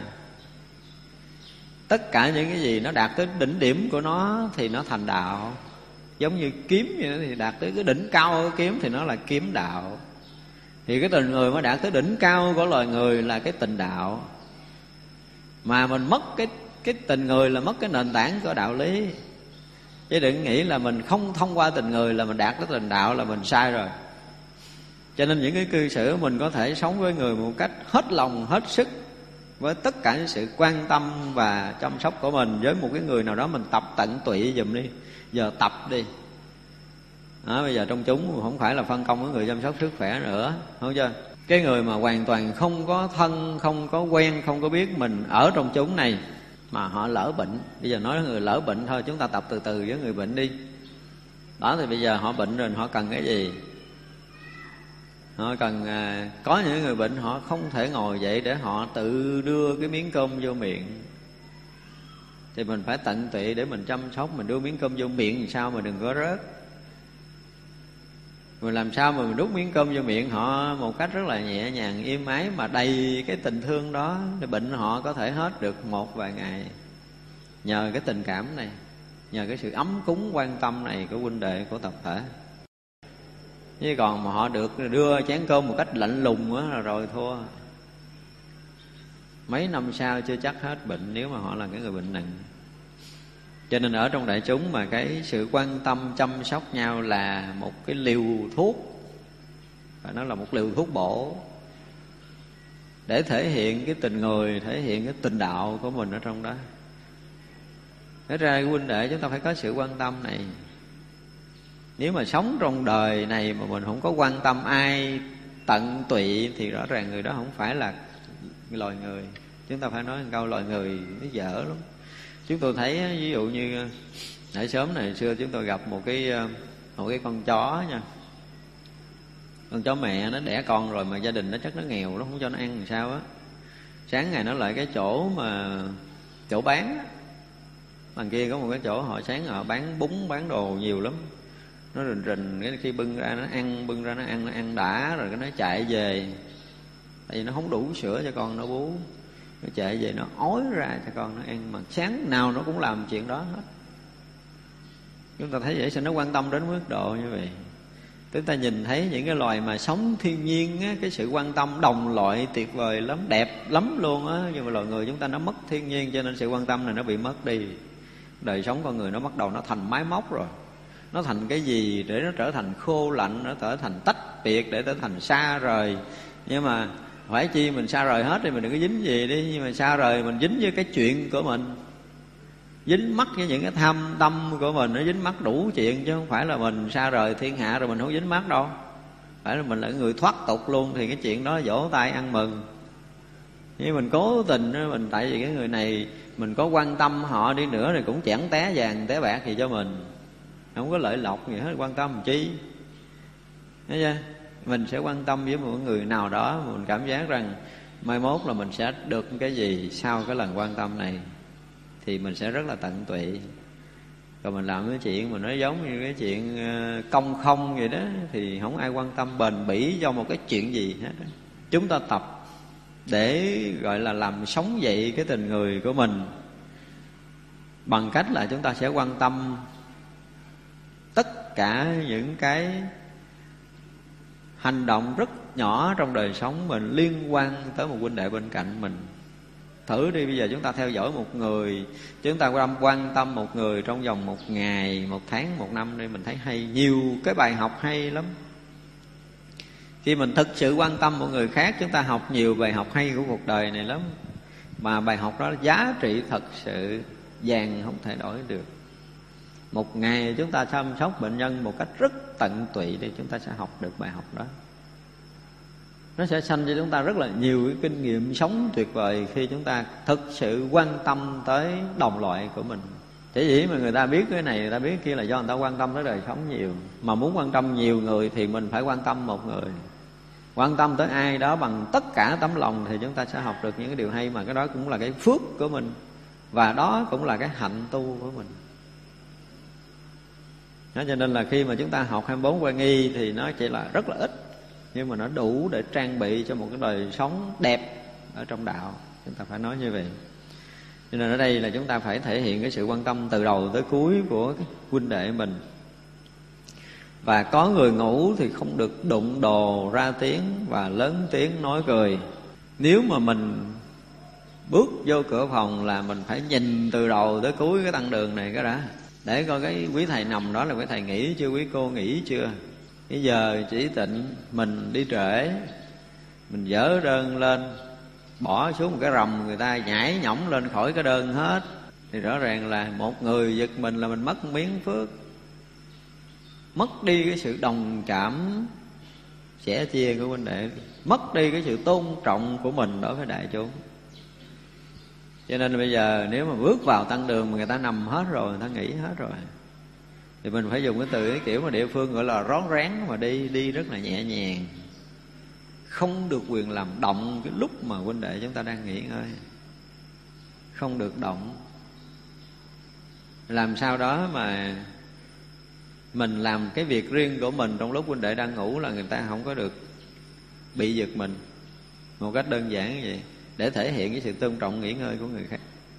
Tất cả những cái gì nó đạt tới đỉnh điểm của nó thì nó thành đạo. Giống như kiếm vậy đó, thì đạt tới cái đỉnh cao của kiếm thì nó là kiếm đạo. Thì cái tình người mà đạt tới đỉnh cao của loài người là cái tình đạo. Mà mình mất cái, cái tình người là mất cái nền tảng của đạo lý. Chứ đừng nghĩ là mình không thông qua tình người là mình đạt tới tình đạo là mình sai rồi. Cho nên những cái cư xử mình có thể sống với người một cách hết lòng, hết sức, với tất cả những sự quan tâm và chăm sóc của mình. Với một cái người nào đó mình tập tận tụy giùm đi. Giờ tập đi đó, bây giờ trong chúng không phải là phân công với người chăm sóc sức khỏe nữa, không chưa? Cái người mà hoàn toàn không có thân, không có quen, không có biết mình ở trong chúng này mà họ lỡ bệnh. Bây giờ nói người lỡ bệnh thôi, chúng ta tập từ từ với người bệnh đi. Đó thì bây giờ họ bệnh rồi họ cần cái gì? Họ cần à, có những người bệnh họ không thể ngồi dậy để họ tự đưa cái miếng cơm vô miệng, thì mình phải tận tụy để mình chăm sóc, mình đưa miếng cơm vô miệng làm sao mà đừng có rớt. Mình làm sao mà mình đút miếng cơm vô miệng họ một cách rất là nhẹ nhàng, êm ái mà đầy cái tình thương đó, thì bệnh họ có thể hết được một vài ngày. Nhờ cái tình cảm này, nhờ cái sự ấm cúng quan tâm này của huynh đệ, của tập thể. Chứ còn mà họ được đưa chén cơm một cách lạnh lùng á là rồi thua. Mấy năm sau chưa chắc hết bệnh nếu mà họ là cái người bệnh nặng. Cho nên ở trong đại chúng mà cái sự quan tâm chăm sóc nhau là một cái liều thuốc, và nó là một liều thuốc bổ để thể hiện cái tình người, thể hiện cái tình đạo của mình ở trong đó. Thế ra huynh đệ chúng ta phải có sự quan tâm này. Nếu mà sống trong đời này mà mình không có quan tâm ai tận tụy thì rõ ràng người đó không phải là loài người. Chúng ta phải nói một câu loài người nó dở lắm. Chúng tôi thấy ví dụ như nãy sớm này xưa chúng tôi gặp một cái một cái con chó nha. Con chó mẹ nó đẻ con rồi mà gia đình nó chắc nó nghèo, nó không cho nó ăn làm sao á. Sáng ngày nó lại cái chỗ mà chỗ bán á, đằng kia có một cái chỗ họ sáng họ bán bún bán đồ nhiều lắm. Nó rình rình cái khi bưng ra nó ăn, bưng ra nó ăn, nó ăn đã rồi cái nó chạy về. Tại vì nó không đủ sữa cho con nó bú. Nó chạy về nó ói ra cho con nó ăn, mà sáng nào nó cũng làm chuyện đó hết. Chúng ta thấy vậy sao nó quan tâm đến mức độ như vậy. Chúng ta nhìn thấy những cái loài mà sống thiên nhiên á, cái sự quan tâm đồng loại tuyệt vời lắm, đẹp lắm luôn á. Nhưng mà loài người chúng ta nó mất thiên nhiên, cho nên sự quan tâm này nó bị mất đi. Đời sống con người nó bắt đầu nó thành máy móc rồi. Nó thành cái gì để nó trở thành khô lạnh, nó trở thành tách biệt, để trở thành xa rời. Nhưng mà phải chi mình xa rời hết thì mình đừng có dính gì đi. Nhưng mà xa rời mình dính với cái chuyện của mình, dính mắc với những cái tham tâm của mình, nó dính mắc đủ chuyện. Chứ không phải là mình xa rời thiên hạ rồi mình không dính mắc đâu. Phải là mình là người thoát tục luôn thì cái chuyện đó vỗ tay ăn mừng. Nhưng mình cố tình mình, tại vì cái người này mình có quan tâm họ đi nữa thì cũng chẳng té vàng té bạc gì cho mình, không có lợi lộc gì hết, quan tâm làm chi. Thấy chưa? Mình sẽ quan tâm với một người nào đó mà mình cảm giác rằng mai mốt là mình sẽ được cái gì sau cái lần quan tâm này, thì mình sẽ rất là tận tụy. Còn mình làm cái chuyện mà nó giống như cái chuyện công không vậy đó thì không ai quan tâm bền bỉ do một cái chuyện gì hết. Chúng ta tập để gọi là làm sống dậy cái tình người của mình bằng cách là chúng ta sẽ quan tâm tất cả những cái hành động rất nhỏ trong đời sống mình liên quan tới một huynh đệ bên cạnh mình. Thử đi, bây giờ chúng ta theo dõi một người, chúng ta quan tâm một người trong vòng một ngày, một tháng, một năm đi, mình thấy hay, nhiều cái bài học hay lắm. Khi mình thực sự quan tâm một người khác, chúng ta học nhiều bài học hay của cuộc đời này lắm. Mà bài học đó giá trị thật sự vàng không thể đổi được. Một ngày chúng ta chăm sóc bệnh nhân một cách rất tận tụy thì chúng ta sẽ học được bài học đó. Nó sẽ sanh cho chúng ta rất là nhiều cái kinh nghiệm sống tuyệt vời khi chúng ta thực sự quan tâm tới đồng loại của mình. Chỉ dĩ mà người ta biết cái này, người ta biết cái kia là do người ta quan tâm tới đời sống nhiều. Mà muốn quan tâm nhiều người thì mình phải quan tâm một người. Quan tâm tới ai đó bằng tất cả tấm lòng thì chúng ta sẽ học được những cái điều hay. Mà cái đó cũng là cái phước của mình, và đó cũng là cái hạnh tu của mình. Đó, cho nên là khi mà chúng ta học hai mươi bốn quan nghi thì nó chỉ là rất là ít, nhưng mà nó đủ để trang bị cho một cái đời sống đẹp ở trong đạo. Chúng ta phải nói như vậy. Cho nên ở đây là chúng ta phải thể hiện cái sự quan tâm từ đầu tới cuối của cái huynh đệ mình. Và có người ngủ thì không được đụng đồ ra tiếng và lớn tiếng nói cười. Nếu mà mình bước vô cửa phòng là mình phải nhìn từ đầu tới cuối cái tăng đường này cái đã, để coi cái quý thầy nằm đó là quý thầy nghỉ chưa, quý cô nghỉ chưa. Bây giờ chỉ tịnh mình đi trễ, mình dỡ đơn lên, bỏ xuống một cái rầm, người ta nhảy nhõng lên khỏi cái đơn hết, thì rõ ràng là một người giật mình là mình mất miếng phước, mất đi cái sự đồng cảm sẻ chia của huynh đệ, mất đi cái sự tôn trọng của mình đối với đại chúng. Cho nên là bây giờ nếu mà bước vào tăng đường mà người ta nằm hết rồi, người ta nghỉ hết rồi, thì mình phải dùng cái từ cái kiểu mà địa phương gọi là rón rén mà đi, đi rất là nhẹ nhàng. Không được quyền làm động cái lúc mà huynh đệ chúng ta đang nghỉ ngơi, không được động. Làm sao đó mà mình làm cái việc riêng của mình trong lúc huynh đệ đang ngủ là người ta không có được bị giật mình. Một cách đơn giản như vậy, để thể hiện cái sự tôn trọng nghỉ ngơi của người khác.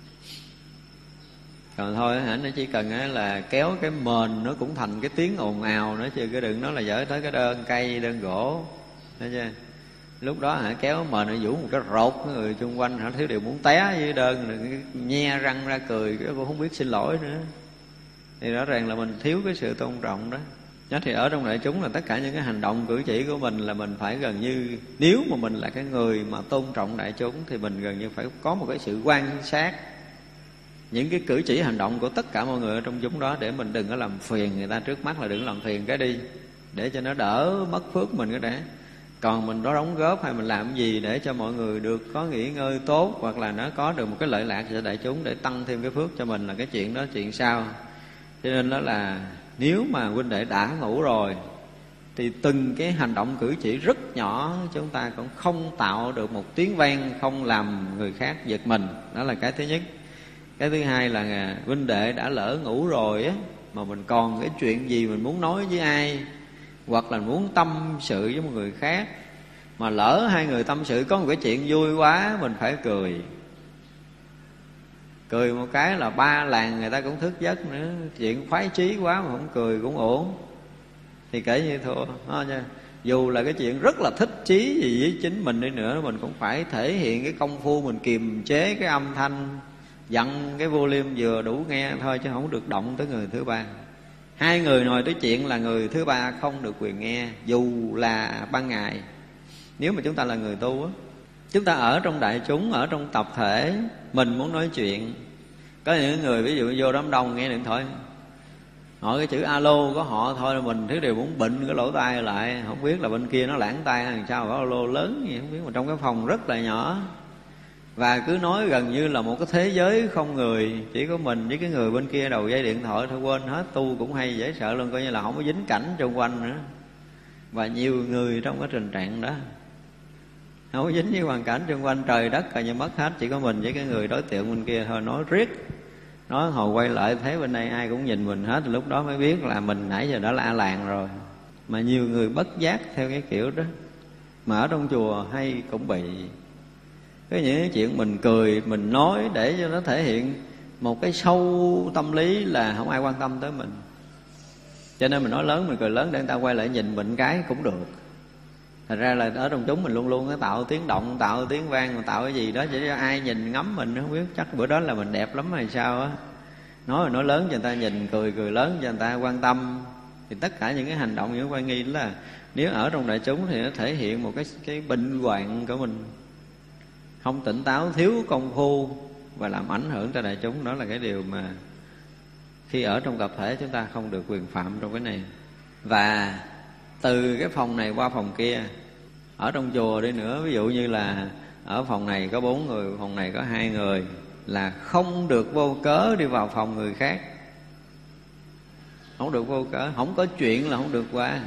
Còn thôi hả, nó chỉ cần là kéo cái mền nó cũng thành cái tiếng ồn ào nữa chứ, cái đừng nói là dở tới cái đơn cây, đơn gỗ, thấy chưa? Lúc đó hả, kéo mền nó vũ một cái rột, người xung quanh hả thiếu điều muốn té dưới đơn, rồi nhe răng ra cười, cái cũng không biết xin lỗi nữa. Thì rõ ràng là mình thiếu cái sự tôn trọng đó. Nhất thì ở trong đại chúng là tất cả những cái hành động cử chỉ của mình là mình phải gần như, nếu mà mình là cái người mà tôn trọng đại chúng thì mình gần như phải có một cái sự quan sát những cái cử chỉ hành động của tất cả mọi người ở trong chúng đó, để mình đừng có làm phiền người ta trước mắt, là đừng làm phiền cái đi, để cho nó đỡ mất phước mình cái đã. Còn mình có đóng góp hay mình làm gì để cho mọi người được có nghỉ ngơi tốt, hoặc là nó có được một cái lợi lạc cho đại chúng để tăng thêm cái phước cho mình, là cái chuyện đó chuyện sau. Cho nên đó là nếu mà huynh đệ đã ngủ rồi thì từng cái hành động cử chỉ rất nhỏ chúng ta cũng không tạo được một tiếng vang, không làm người khác giật mình. Đó là cái thứ nhất. Cái thứ hai là huynh đệ đã lỡ ngủ rồi á, mà mình còn cái chuyện gì mình muốn nói với ai, hoặc là muốn tâm sự với một người khác, mà lỡ hai người tâm sự có một cái chuyện vui quá, mình phải cười. Cười một cái là ba làng người ta cũng thức giấc nữa. Chuyện khoái chí quá mà không cười cũng ổn, thì kể như thua. Dù là cái chuyện rất là thích chí gì với chính mình đi nữa, mình cũng phải thể hiện cái công phu mình kiềm chế cái âm thanh, dặn cái volume vừa đủ nghe thôi, chứ không được động tới người thứ ba. Hai người nói tới chuyện là người thứ ba không được quyền nghe, dù là ban ngày. Nếu mà chúng ta là người tu á, chúng ta ở trong đại chúng, ở trong tập thể, mình muốn nói chuyện. Có những người ví dụ vô đám đông nghe điện thoại, hỏi cái chữ alo có họ thôi là mình thứ đều muốn bệnh cái lỗ tai lại. Không biết là bên kia nó lãng tai hay sao, có alo lớn gì không biết, mà trong cái phòng rất là nhỏ. Và cứ nói gần như là một cái thế giới không người, chỉ có mình với cái người bên kia đầu dây điện thoại thôi. Quên hết, tu cũng hay dễ sợ luôn, coi như là không có dính cảnh xung quanh nữa. Và nhiều người trong cái tình trạng đó, không có dính với hoàn cảnh xung quanh, trời đất coi như mất hết, chỉ có mình với cái người đối tượng bên kia thôi. Nói riết, nói hồi quay lại thấy bên đây ai cũng nhìn mình hết, thì lúc đó mới biết là mình nãy giờ đã la làng rồi. Mà nhiều người bất giác theo cái kiểu đó, mà ở trong chùa hay cũng bị. Cái những cái chuyện mình cười, mình nói để cho nó thể hiện một cái sâu tâm lý là không ai quan tâm tới mình. Cho nên mình nói lớn, mình cười lớn để người ta quay lại nhìn mình cái cũng được. Thật ra là ở trong chúng mình luôn luôn tạo tiếng động, tạo tiếng vang, tạo cái gì đó để cho ai nhìn ngắm mình không biết. Chắc bữa đó là mình đẹp lắm hay sao á. Nói rồi nói lớn cho người ta nhìn, cười cười lớn cho người ta quan tâm. Thì tất cả những cái hành động, những cái quan nghi đó là nếu ở trong đại chúng thì nó thể hiện một cái cái bệnh hoạn của mình, không tỉnh táo, thiếu công phu và làm ảnh hưởng tới đại chúng. Đó là cái điều mà khi ở trong tập thể chúng ta không được quyền phạm trong cái này. Và từ cái phòng này qua phòng kia, ở trong chùa đi nữa, ví dụ như là ở phòng này có bốn người, phòng này có hai người, là không được vô cớ đi vào phòng người khác. Không được vô cớ, không có chuyện là không được qua.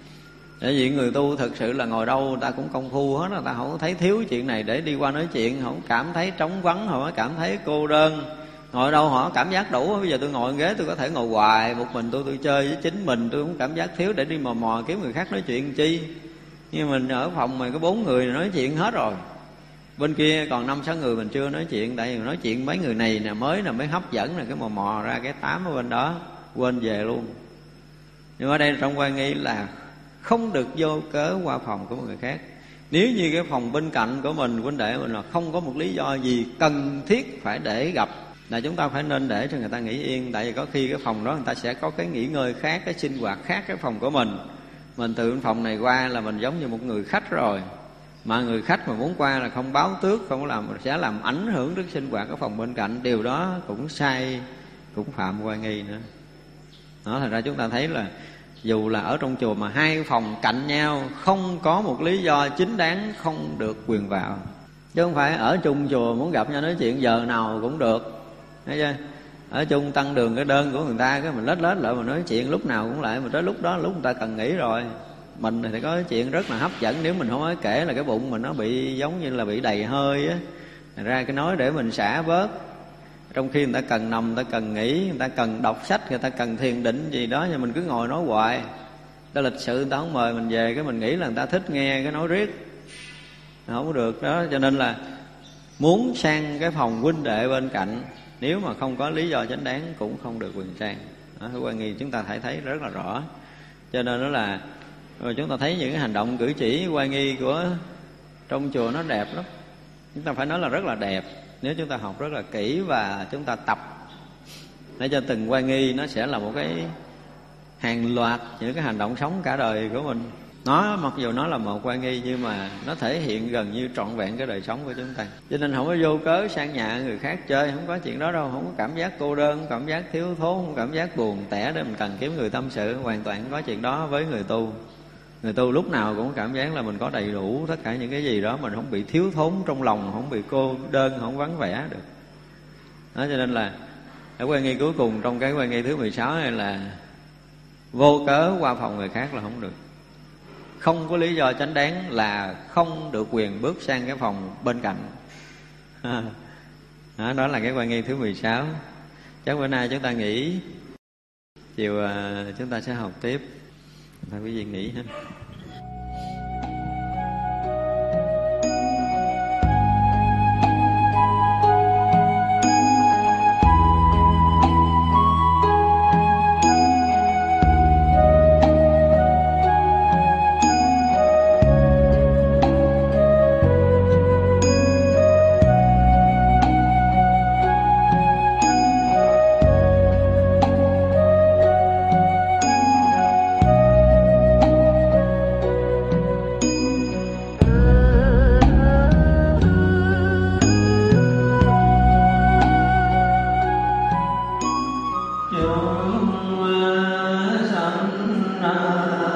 Bởi vì người tu thực sự là ngồi đâu người ta cũng công phu hết, người ta không thấy thiếu chuyện này để đi qua nói chuyện, không cảm thấy trống vắng, không cảm thấy cô đơn. Ngồi đâu họ cảm giác đủ. Bây giờ tôi ngồi ghế tôi có thể ngồi hoài một mình tôi, tôi chơi với chính mình, tôi không cảm giác thiếu để đi mò mò kiếm người khác nói chuyện chi. Nhưng mình ở phòng mà có bốn người nói chuyện hết rồi, bên kia còn năm sáu người mình chưa nói chuyện. Tại vì nói chuyện mấy người này nè mới nè mới hấp dẫn nè, cái mò mò ra cái tám ở bên đó quên về luôn. Nhưng ở đây trong quan nghi là không được vô cớ qua phòng của một người khác. Nếu như cái phòng bên cạnh của mình, huynh đệ mình là không có một lý do gì cần thiết phải để gặp, là chúng ta phải nên để cho người ta nghỉ yên. Tại vì có khi cái phòng đó người ta sẽ có cái nghỉ ngơi khác, cái sinh hoạt khác cái phòng của mình. Mình từ cái phòng này qua là mình giống như một người khách rồi, mà người khách mà muốn qua là không báo tước, không làm, sẽ làm ảnh hưởng đến sinh hoạt của phòng bên cạnh. Điều đó cũng sai, cũng phạm oai nghi nữa. Đó, thành ra chúng ta thấy là dù là ở trong chùa mà hai phòng cạnh nhau, không có một lý do chính đáng không được quyền vào. Chứ không phải ở chung chùa muốn gặp nhau nói chuyện giờ nào cũng được. Thấy chưa? Ở chung tăng đường cái đơn của người ta, cái mình lết lết lại mà nói chuyện lúc nào cũng lại, mà tới lúc đó lúc người ta cần nghỉ rồi. Mình thì có chuyện rất là hấp dẫn, nếu mình không nói kể là cái bụng mình nó bị giống như là bị đầy hơi á, ra cái nói để mình xả bớt. Trong khi người ta cần nằm, người ta cần nghỉ, người ta cần đọc sách, người ta cần thiền định gì đó, nhưng mình cứ ngồi nói hoài. Ta lịch sự người ta không mời mình về, cái mình nghĩ là người ta thích nghe cái nói riết, không có được đó. Cho nên là muốn sang cái phòng huynh đệ bên cạnh, nếu mà không có lý do chính đáng cũng không được quyền sang. Đó, cái quan nghi chúng ta thấy thấy rất là rõ. Cho nên đó là rồi chúng ta thấy những cái hành động cử chỉ quan nghi của trong chùa nó đẹp lắm. Chúng ta phải nói là rất là đẹp. Nếu chúng ta học rất là kỹ và chúng ta tập để cho từng quan nghi nó sẽ là một cái hàng loạt những cái hành động sống cả đời của mình. Nó mặc dù nó là một quan nghi nhưng mà nó thể hiện gần như trọn vẹn cái đời sống của chúng ta. Cho nên không có vô cớ sang nhà người khác chơi, không có chuyện đó đâu. Không có cảm giác cô đơn, không cảm giác thiếu thốn, không cảm giác buồn tẻ để mình cần kiếm người tâm sự. Hoàn toàn không có chuyện đó với người tu. Người tu lúc nào cũng cảm giác là mình có đầy đủ tất cả những cái gì đó, mình không bị thiếu thốn trong lòng, không bị cô đơn, không vắng vẻ được. Đó, cho nên là cái quan nghi cuối cùng trong cái quan nghi thứ mười sáu này là vô cớ qua phòng người khác là không được. Không có lý do chánh đáng là không được quyền bước sang cái phòng bên cạnh. Đó, đó là cái quan nghi thứ mười sáu. Chắc bữa nay chúng ta nghỉ, chiều chúng ta sẽ học tiếp. Thôi quý vị nghỉ hết.
Chúng sanh